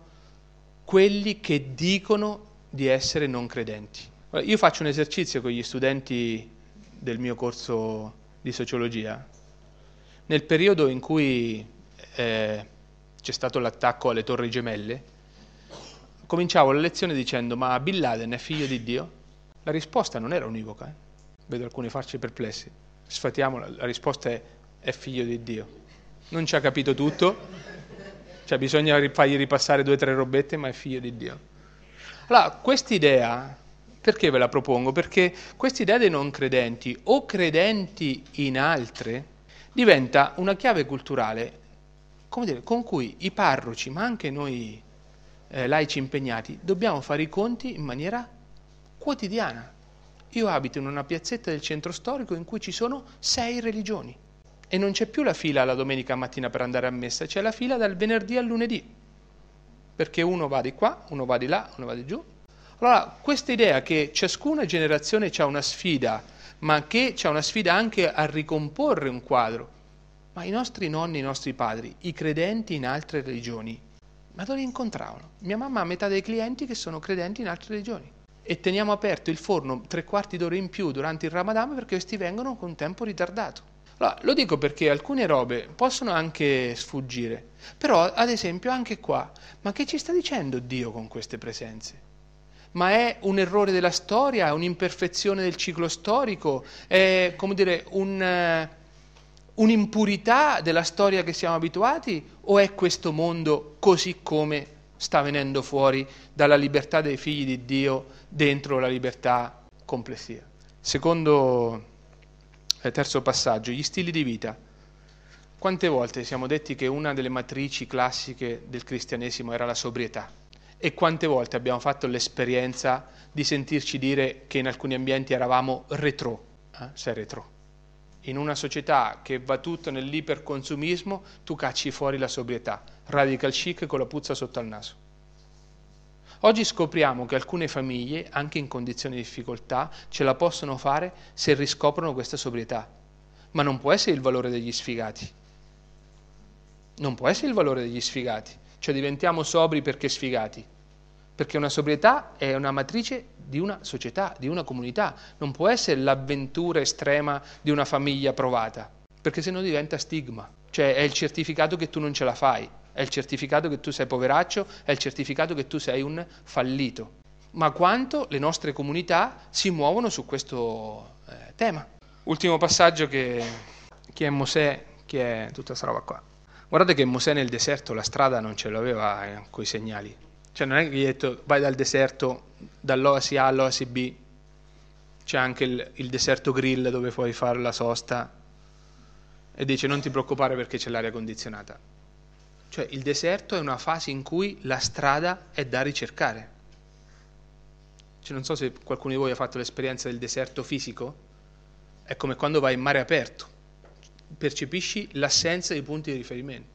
quelli che dicono di essere non credenti. Io faccio un esercizio con gli studenti del mio corso di sociologia. Nel periodo in cui eh, c'è stato l'attacco alle Torri Gemelle, cominciavo la lezione dicendo: ma Bin Laden è figlio di Dio? La risposta non era univoca. Eh? Vedo alcuni farci perplessi. Sfatiamola, la risposta è: è figlio di Dio. Non ci ha capito tutto, cioè bisogna fargli ripassare due o tre robette, ma è figlio di Dio. Allora, quest'idea, perché ve la propongo? Perché quest'idea dei non credenti o credenti in altre diventa una chiave culturale, come dire, con cui i parroci, ma anche noi Eh, laici impegnati, dobbiamo fare i conti in maniera quotidiana. Io abito in una piazzetta del centro storico in cui ci sono sei religioni e non c'è più la fila la domenica mattina per andare a messa, c'è la fila dal venerdì al lunedì, perché uno va di qua, uno va di là, uno va di giù. Allora, questa idea che ciascuna generazione ha una sfida, ma che c'è una sfida anche a ricomporre un quadro, ma i nostri nonni, i nostri padri, i credenti in altre religioni, ma dove li incontravano? Mia mamma ha metà dei clienti che sono credenti in altre religioni e teniamo aperto il forno tre quarti d'ora in più durante il Ramadan perché questi vengono con tempo ritardato. Allora, lo dico perché alcune robe possono anche sfuggire, però ad esempio anche qua, ma che ci sta dicendo Dio con queste presenze? Ma è un errore della storia, è un'imperfezione del ciclo storico, è, come dire, un... un'impurità della storia che siamo abituati, o è questo mondo così come sta venendo fuori dalla libertà dei figli di Dio dentro la libertà complessiva? Secondo eh, terzo passaggio, gli stili di vita. Quante volte siamo detti che una delle matrici classiche del cristianesimo era la sobrietà? E quante volte abbiamo fatto l'esperienza di sentirci dire che in alcuni ambienti eravamo retro? Eh? Sei retro. In una società che va tutto nell'iperconsumismo, tu cacci fuori la sobrietà, radical chic con la puzza sotto al naso. Oggi scopriamo che alcune famiglie, anche in condizioni di difficoltà, ce la possono fare se riscoprono questa sobrietà. Ma non può essere il valore degli sfigati. Non può essere il valore degli sfigati, cioè diventiamo sobri perché sfigati, perché una sobrietà è una matrice di una società, di una comunità, non può essere l'avventura estrema di una famiglia provata, perché se no diventa stigma, cioè è il certificato che tu non ce la fai, è il certificato che tu sei poveraccio, è il certificato che tu sei un fallito. Ma quanto le nostre comunità si muovono su questo eh, tema. Ultimo passaggio, che chi è Mosè, chi è tutta questa roba qua. Guardate che Mosè nel deserto la strada non ce l'aveva eh, coi segnali. Cioè non è che gli ha detto vai dal deserto, dall'oasi A all'oasi B, c'è anche il, il deserto grill dove puoi fare la sosta, e dice non ti preoccupare perché c'è l'aria condizionata. Cioè il deserto è una fase in cui la strada è da ricercare. Cioè, non so se qualcuno di voi ha fatto l'esperienza del deserto fisico, è come quando vai in mare aperto, percepisci l'assenza di punti di riferimento.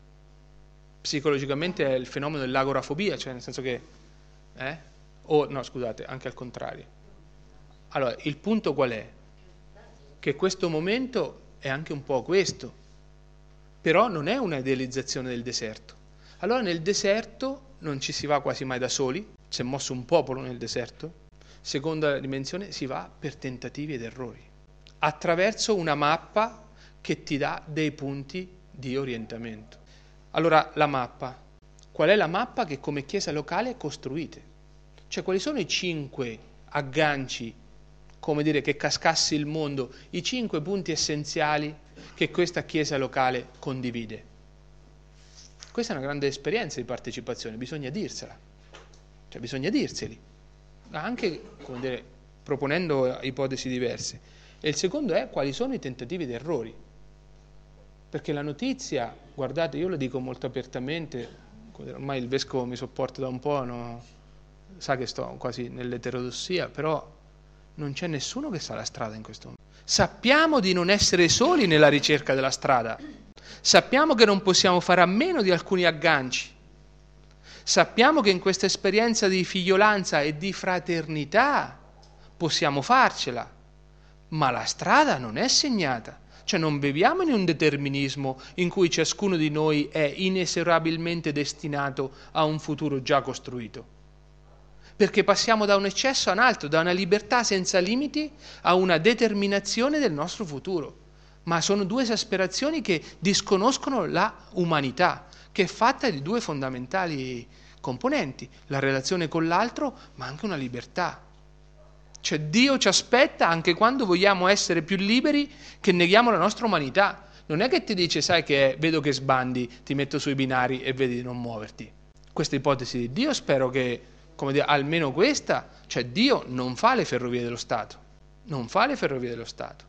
Psicologicamente è il fenomeno dell'agorafobia, cioè nel senso che, eh? o no scusate, anche al contrario. Allora, il punto qual è? Che questo momento è anche un po' questo, però non è una idealizzazione del deserto. Allora nel deserto non ci si va quasi mai da soli, si è mosso un popolo nel deserto. Seconda dimensione, si va per tentativi ed errori, attraverso una mappa che ti dà dei punti di orientamento. Allora la mappa, qual è la mappa che come chiesa locale costruite? Cioè quali sono i cinque agganci, come dire, che cascassi il mondo, i cinque punti essenziali che questa chiesa locale condivide? Questa è una grande esperienza di partecipazione, bisogna dirsela, cioè bisogna dirseli, anche come dire, proponendo ipotesi diverse. E il secondo è quali sono i tentativi ed errori, perché la notizia, guardate, io lo dico molto apertamente, ormai il vescovo mi sopporta da un po', no? Sa che sto quasi nell'eterodossia, però non c'è nessuno che sa la strada in questo momento. Sappiamo di non essere soli nella ricerca della strada, sappiamo che non possiamo fare a meno di alcuni agganci, sappiamo che in questa esperienza di figliolanza e di fraternità possiamo farcela, ma la strada non è segnata. Cioè non viviamo in un determinismo in cui ciascuno di noi è inesorabilmente destinato a un futuro già costruito. Perché passiamo da un eccesso a un altro, da una libertà senza limiti a una determinazione del nostro futuro. Ma sono due esasperazioni che disconoscono la umanità, che è fatta di due fondamentali componenti, la relazione con l'altro, ma anche una libertà. Cioè Dio ci aspetta anche quando vogliamo essere più liberi, che neghiamo la nostra umanità. Non è che ti dice, sai che vedo che sbandi, ti metto sui binari e vedi di non muoverti. Questa ipotesi di Dio spero che, come dire, almeno questa, cioè Dio non fa le ferrovie dello Stato, non fa le ferrovie dello Stato.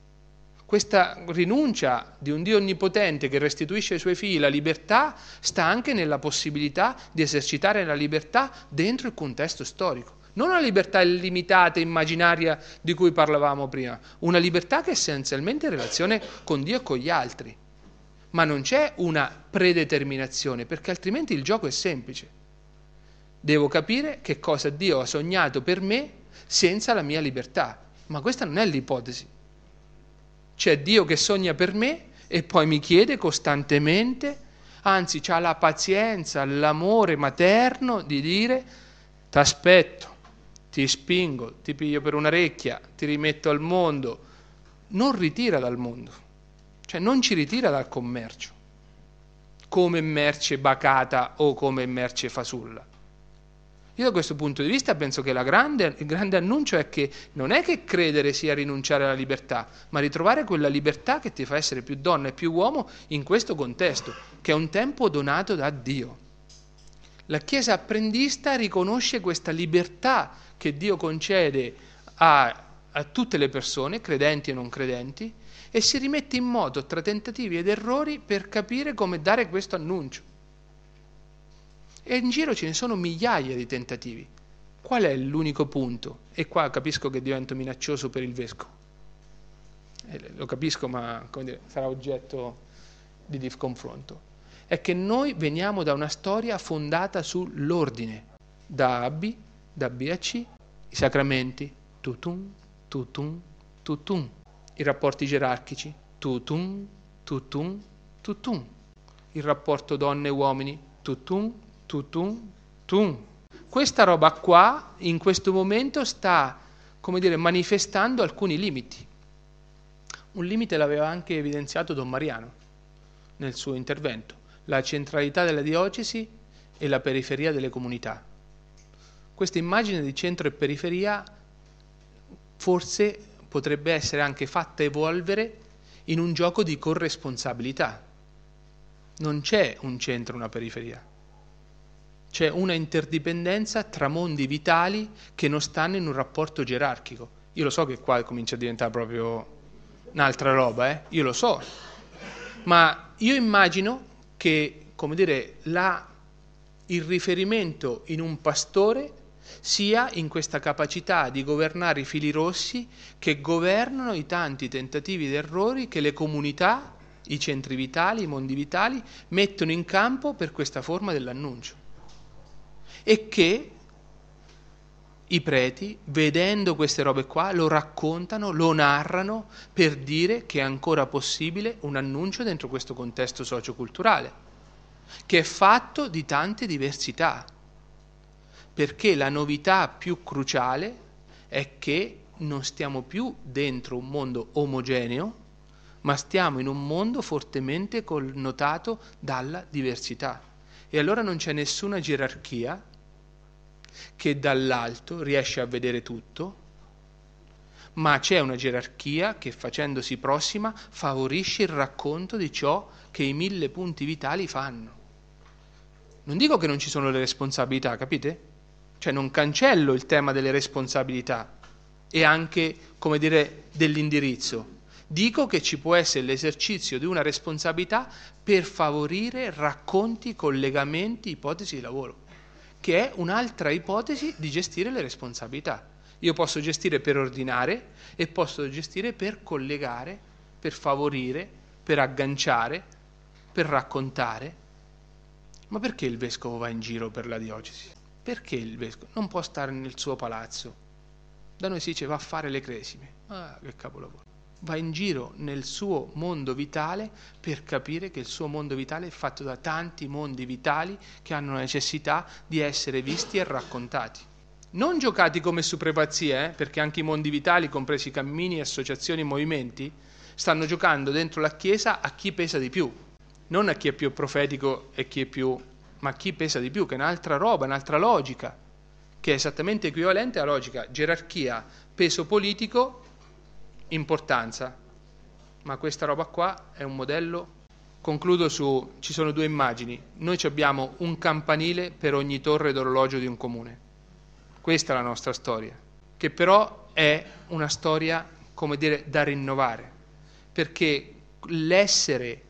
Questa rinuncia di un Dio onnipotente che restituisce ai suoi figli la libertà sta anche nella possibilità di esercitare la libertà dentro il contesto storico. Non una libertà illimitata, immaginaria di cui parlavamo prima, una libertà che è essenzialmente in relazione con Dio e con gli altri. Ma non c'è una predeterminazione, perché altrimenti il gioco è semplice. Devo capire che cosa Dio ha sognato per me senza la mia libertà, ma questa non è l'ipotesi. C'è Dio che sogna per me e poi mi chiede costantemente, anzi c'ha la pazienza, l'amore materno di dire t'aspetto, ti spingo, ti piglio per un'orecchia, ti rimetto al mondo. Non ritira dal mondo, cioè non ci ritira dal commercio, come merce bacata o come merce fasulla. Io da questo punto di vista penso che la grande, il grande annuncio è che non è che credere sia rinunciare alla libertà, ma ritrovare quella libertà che ti fa essere più donna e più uomo in questo contesto, che è un tempo donato da Dio. La Chiesa apprendista riconosce questa libertà che Dio concede a, a tutte le persone, credenti e non credenti, e si rimette in moto tra tentativi ed errori per capire come dare questo annuncio. E in giro ce ne sono migliaia di tentativi. Qual è l'unico punto? E qua capisco che divento minaccioso per il vescovo. Eh, lo capisco, ma come dire, sarà oggetto di confronto. È che noi veniamo da una storia fondata sull'ordine, da A a B, da B a C, i sacramenti, tutum, tutum, tutum, i rapporti gerarchici, tutum, tutum, tutum, il rapporto donne-uomini, tutum, tutum, tum. Questa roba qua in questo momento sta, come dire, manifestando alcuni limiti. Un limite l'aveva anche evidenziato Don Mariano nel suo intervento, la centralità della diocesi e la periferia delle comunità. Questa immagine di centro e periferia forse potrebbe essere anche fatta evolvere in un gioco di corresponsabilità. Non c'è un centro e una periferia, c'è una interdipendenza tra mondi vitali che non stanno in un rapporto gerarchico. Io lo so che qua comincia a diventare proprio un'altra roba, eh? Io lo so, ma io immagino che, come dire, la, il riferimento in un pastore sia in questa capacità di governare i fili rossi che governano i tanti tentativi ed errori che le comunità, i centri vitali, i mondi vitali mettono in campo per questa forma dell'annuncio, e che i preti, vedendo queste robe qua, lo raccontano, lo narrano per dire che è ancora possibile un annuncio dentro questo contesto socioculturale, che è fatto di tante diversità, perché la novità più cruciale è che non stiamo più dentro un mondo omogeneo, ma stiamo in un mondo fortemente connotato dalla diversità. E allora non c'è nessuna gerarchia che dall'alto riesce a vedere tutto, ma c'è una gerarchia che, facendosi prossima, favorisce il racconto di ciò che i mille punti vitali fanno. Non dico che non ci sono le responsabilità, capite? Cioè non cancello il tema delle responsabilità e anche, come dire, dell'indirizzo. Dico che ci può essere l'esercizio di una responsabilità per favorire racconti, collegamenti, ipotesi di lavoro, che è un'altra ipotesi di gestire le responsabilità. Io posso gestire per ordinare e posso gestire per collegare, per favorire, per agganciare, per raccontare. Ma perché il vescovo va in giro per la diocesi? Perché il vescovo non può stare nel suo palazzo? Da noi si dice va a fare le cresime. Ah, che capolavoro. Va in giro nel suo mondo vitale per capire che il suo mondo vitale è fatto da tanti mondi vitali che hanno la necessità di essere visti e raccontati. Non giocati come supremazia, eh, perché anche i mondi vitali, compresi cammini, associazioni, movimenti, stanno giocando dentro la Chiesa a chi pesa di più. Non a chi è più profetico e chi è più, ma a chi pesa di più, che è un'altra roba, un'altra logica, che è esattamente equivalente alla logica gerarchia, peso politico, importanza. Ma questa roba qua è un modello. Concludo su, ci sono due immagini. Noi abbiamo un campanile per ogni torre d'orologio di un comune. Questa è la nostra storia, che però è una storia, come dire, da rinnovare, perché l'essere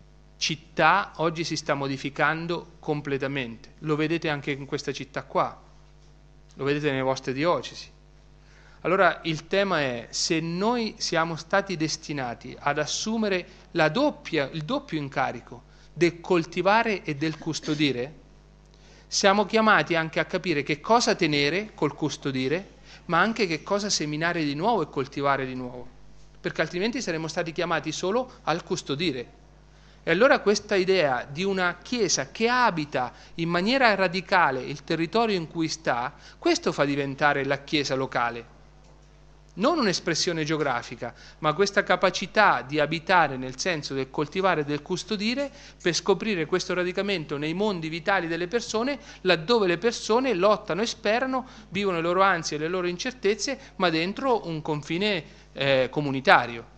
città oggi si sta modificando completamente. Lo vedete anche in questa città qua, lo vedete nelle vostre diocesi. Allora il tema è: se noi siamo stati destinati ad assumere la doppia, il doppio incarico del coltivare e del custodire, siamo chiamati anche a capire che cosa tenere col custodire, ma anche che cosa seminare di nuovo e coltivare di nuovo, perché altrimenti saremmo stati chiamati solo al custodire. E allora questa idea di una Chiesa che abita in maniera radicale il territorio in cui sta, questo fa diventare la Chiesa locale. Non un'espressione geografica, ma questa capacità di abitare nel senso del coltivare e del custodire, per scoprire questo radicamento nei mondi vitali delle persone, laddove le persone lottano e sperano, vivono le loro ansie e le loro incertezze, ma dentro un confine eh, comunitario.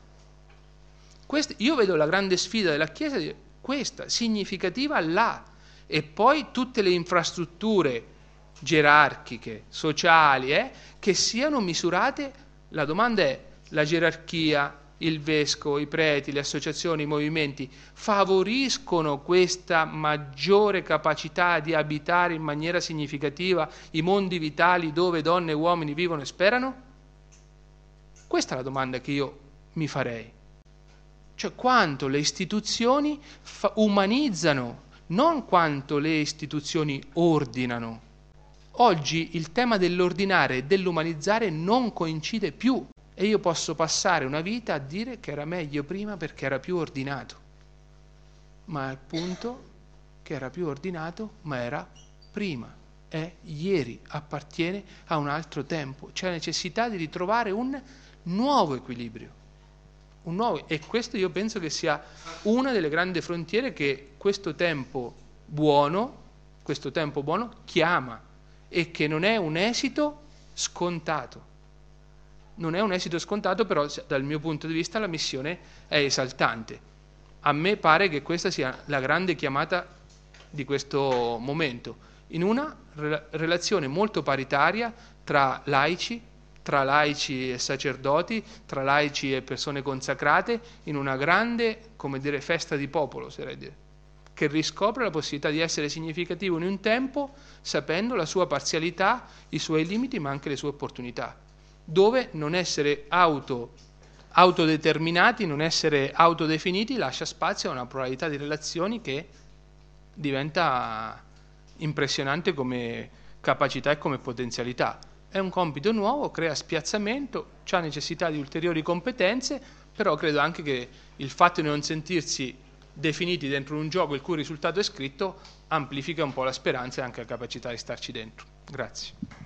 Quest- io vedo la grande sfida della Chiesa, questa, significativa là, e poi tutte le infrastrutture gerarchiche, sociali, eh, che siano misurate. La domanda è: la gerarchia, il vescovo, i preti, le associazioni, i movimenti favoriscono questa maggiore capacità di abitare in maniera significativa i mondi vitali dove donne e uomini vivono e sperano? Questa è la domanda che io mi farei. Cioè, quanto le istituzioni fa- umanizzano, non quanto le istituzioni ordinano. Oggi il tema dell'ordinare e dell'umanizzare non coincide più, e io posso passare una vita a dire che era meglio prima perché era più ordinato. ma al punto che era più ordinato, ma era prima, è ieri, appartiene a un altro tempo. C'è la necessità di ritrovare un nuovo equilibrio, un nuovo, e questo io penso che sia una delle grandi frontiere che questo tempo buono, questo tempo buono chiama, e che non è un esito scontato. Non è un esito scontato, però dal mio punto di vista la missione è esaltante. A me pare che questa sia la grande chiamata di questo momento, in una re- relazione molto paritaria tra laici, tra laici e sacerdoti, tra laici e persone consacrate, in una grande, come dire, festa di popolo, oserei dire, che riscopre la possibilità di essere significativo in un tempo, sapendo la sua parzialità, i suoi limiti, ma anche le sue opportunità, dove non essere auto, autodeterminati, non essere autodefiniti, lascia spazio a una pluralità di relazioni che diventa impressionante come capacità e come potenzialità. È un compito nuovo, crea spiazzamento, ha necessità di ulteriori competenze, però credo anche che il fatto di non sentirsi definiti dentro un gioco il cui risultato è scritto amplifica un po' la speranza e anche la capacità di starci dentro. Grazie.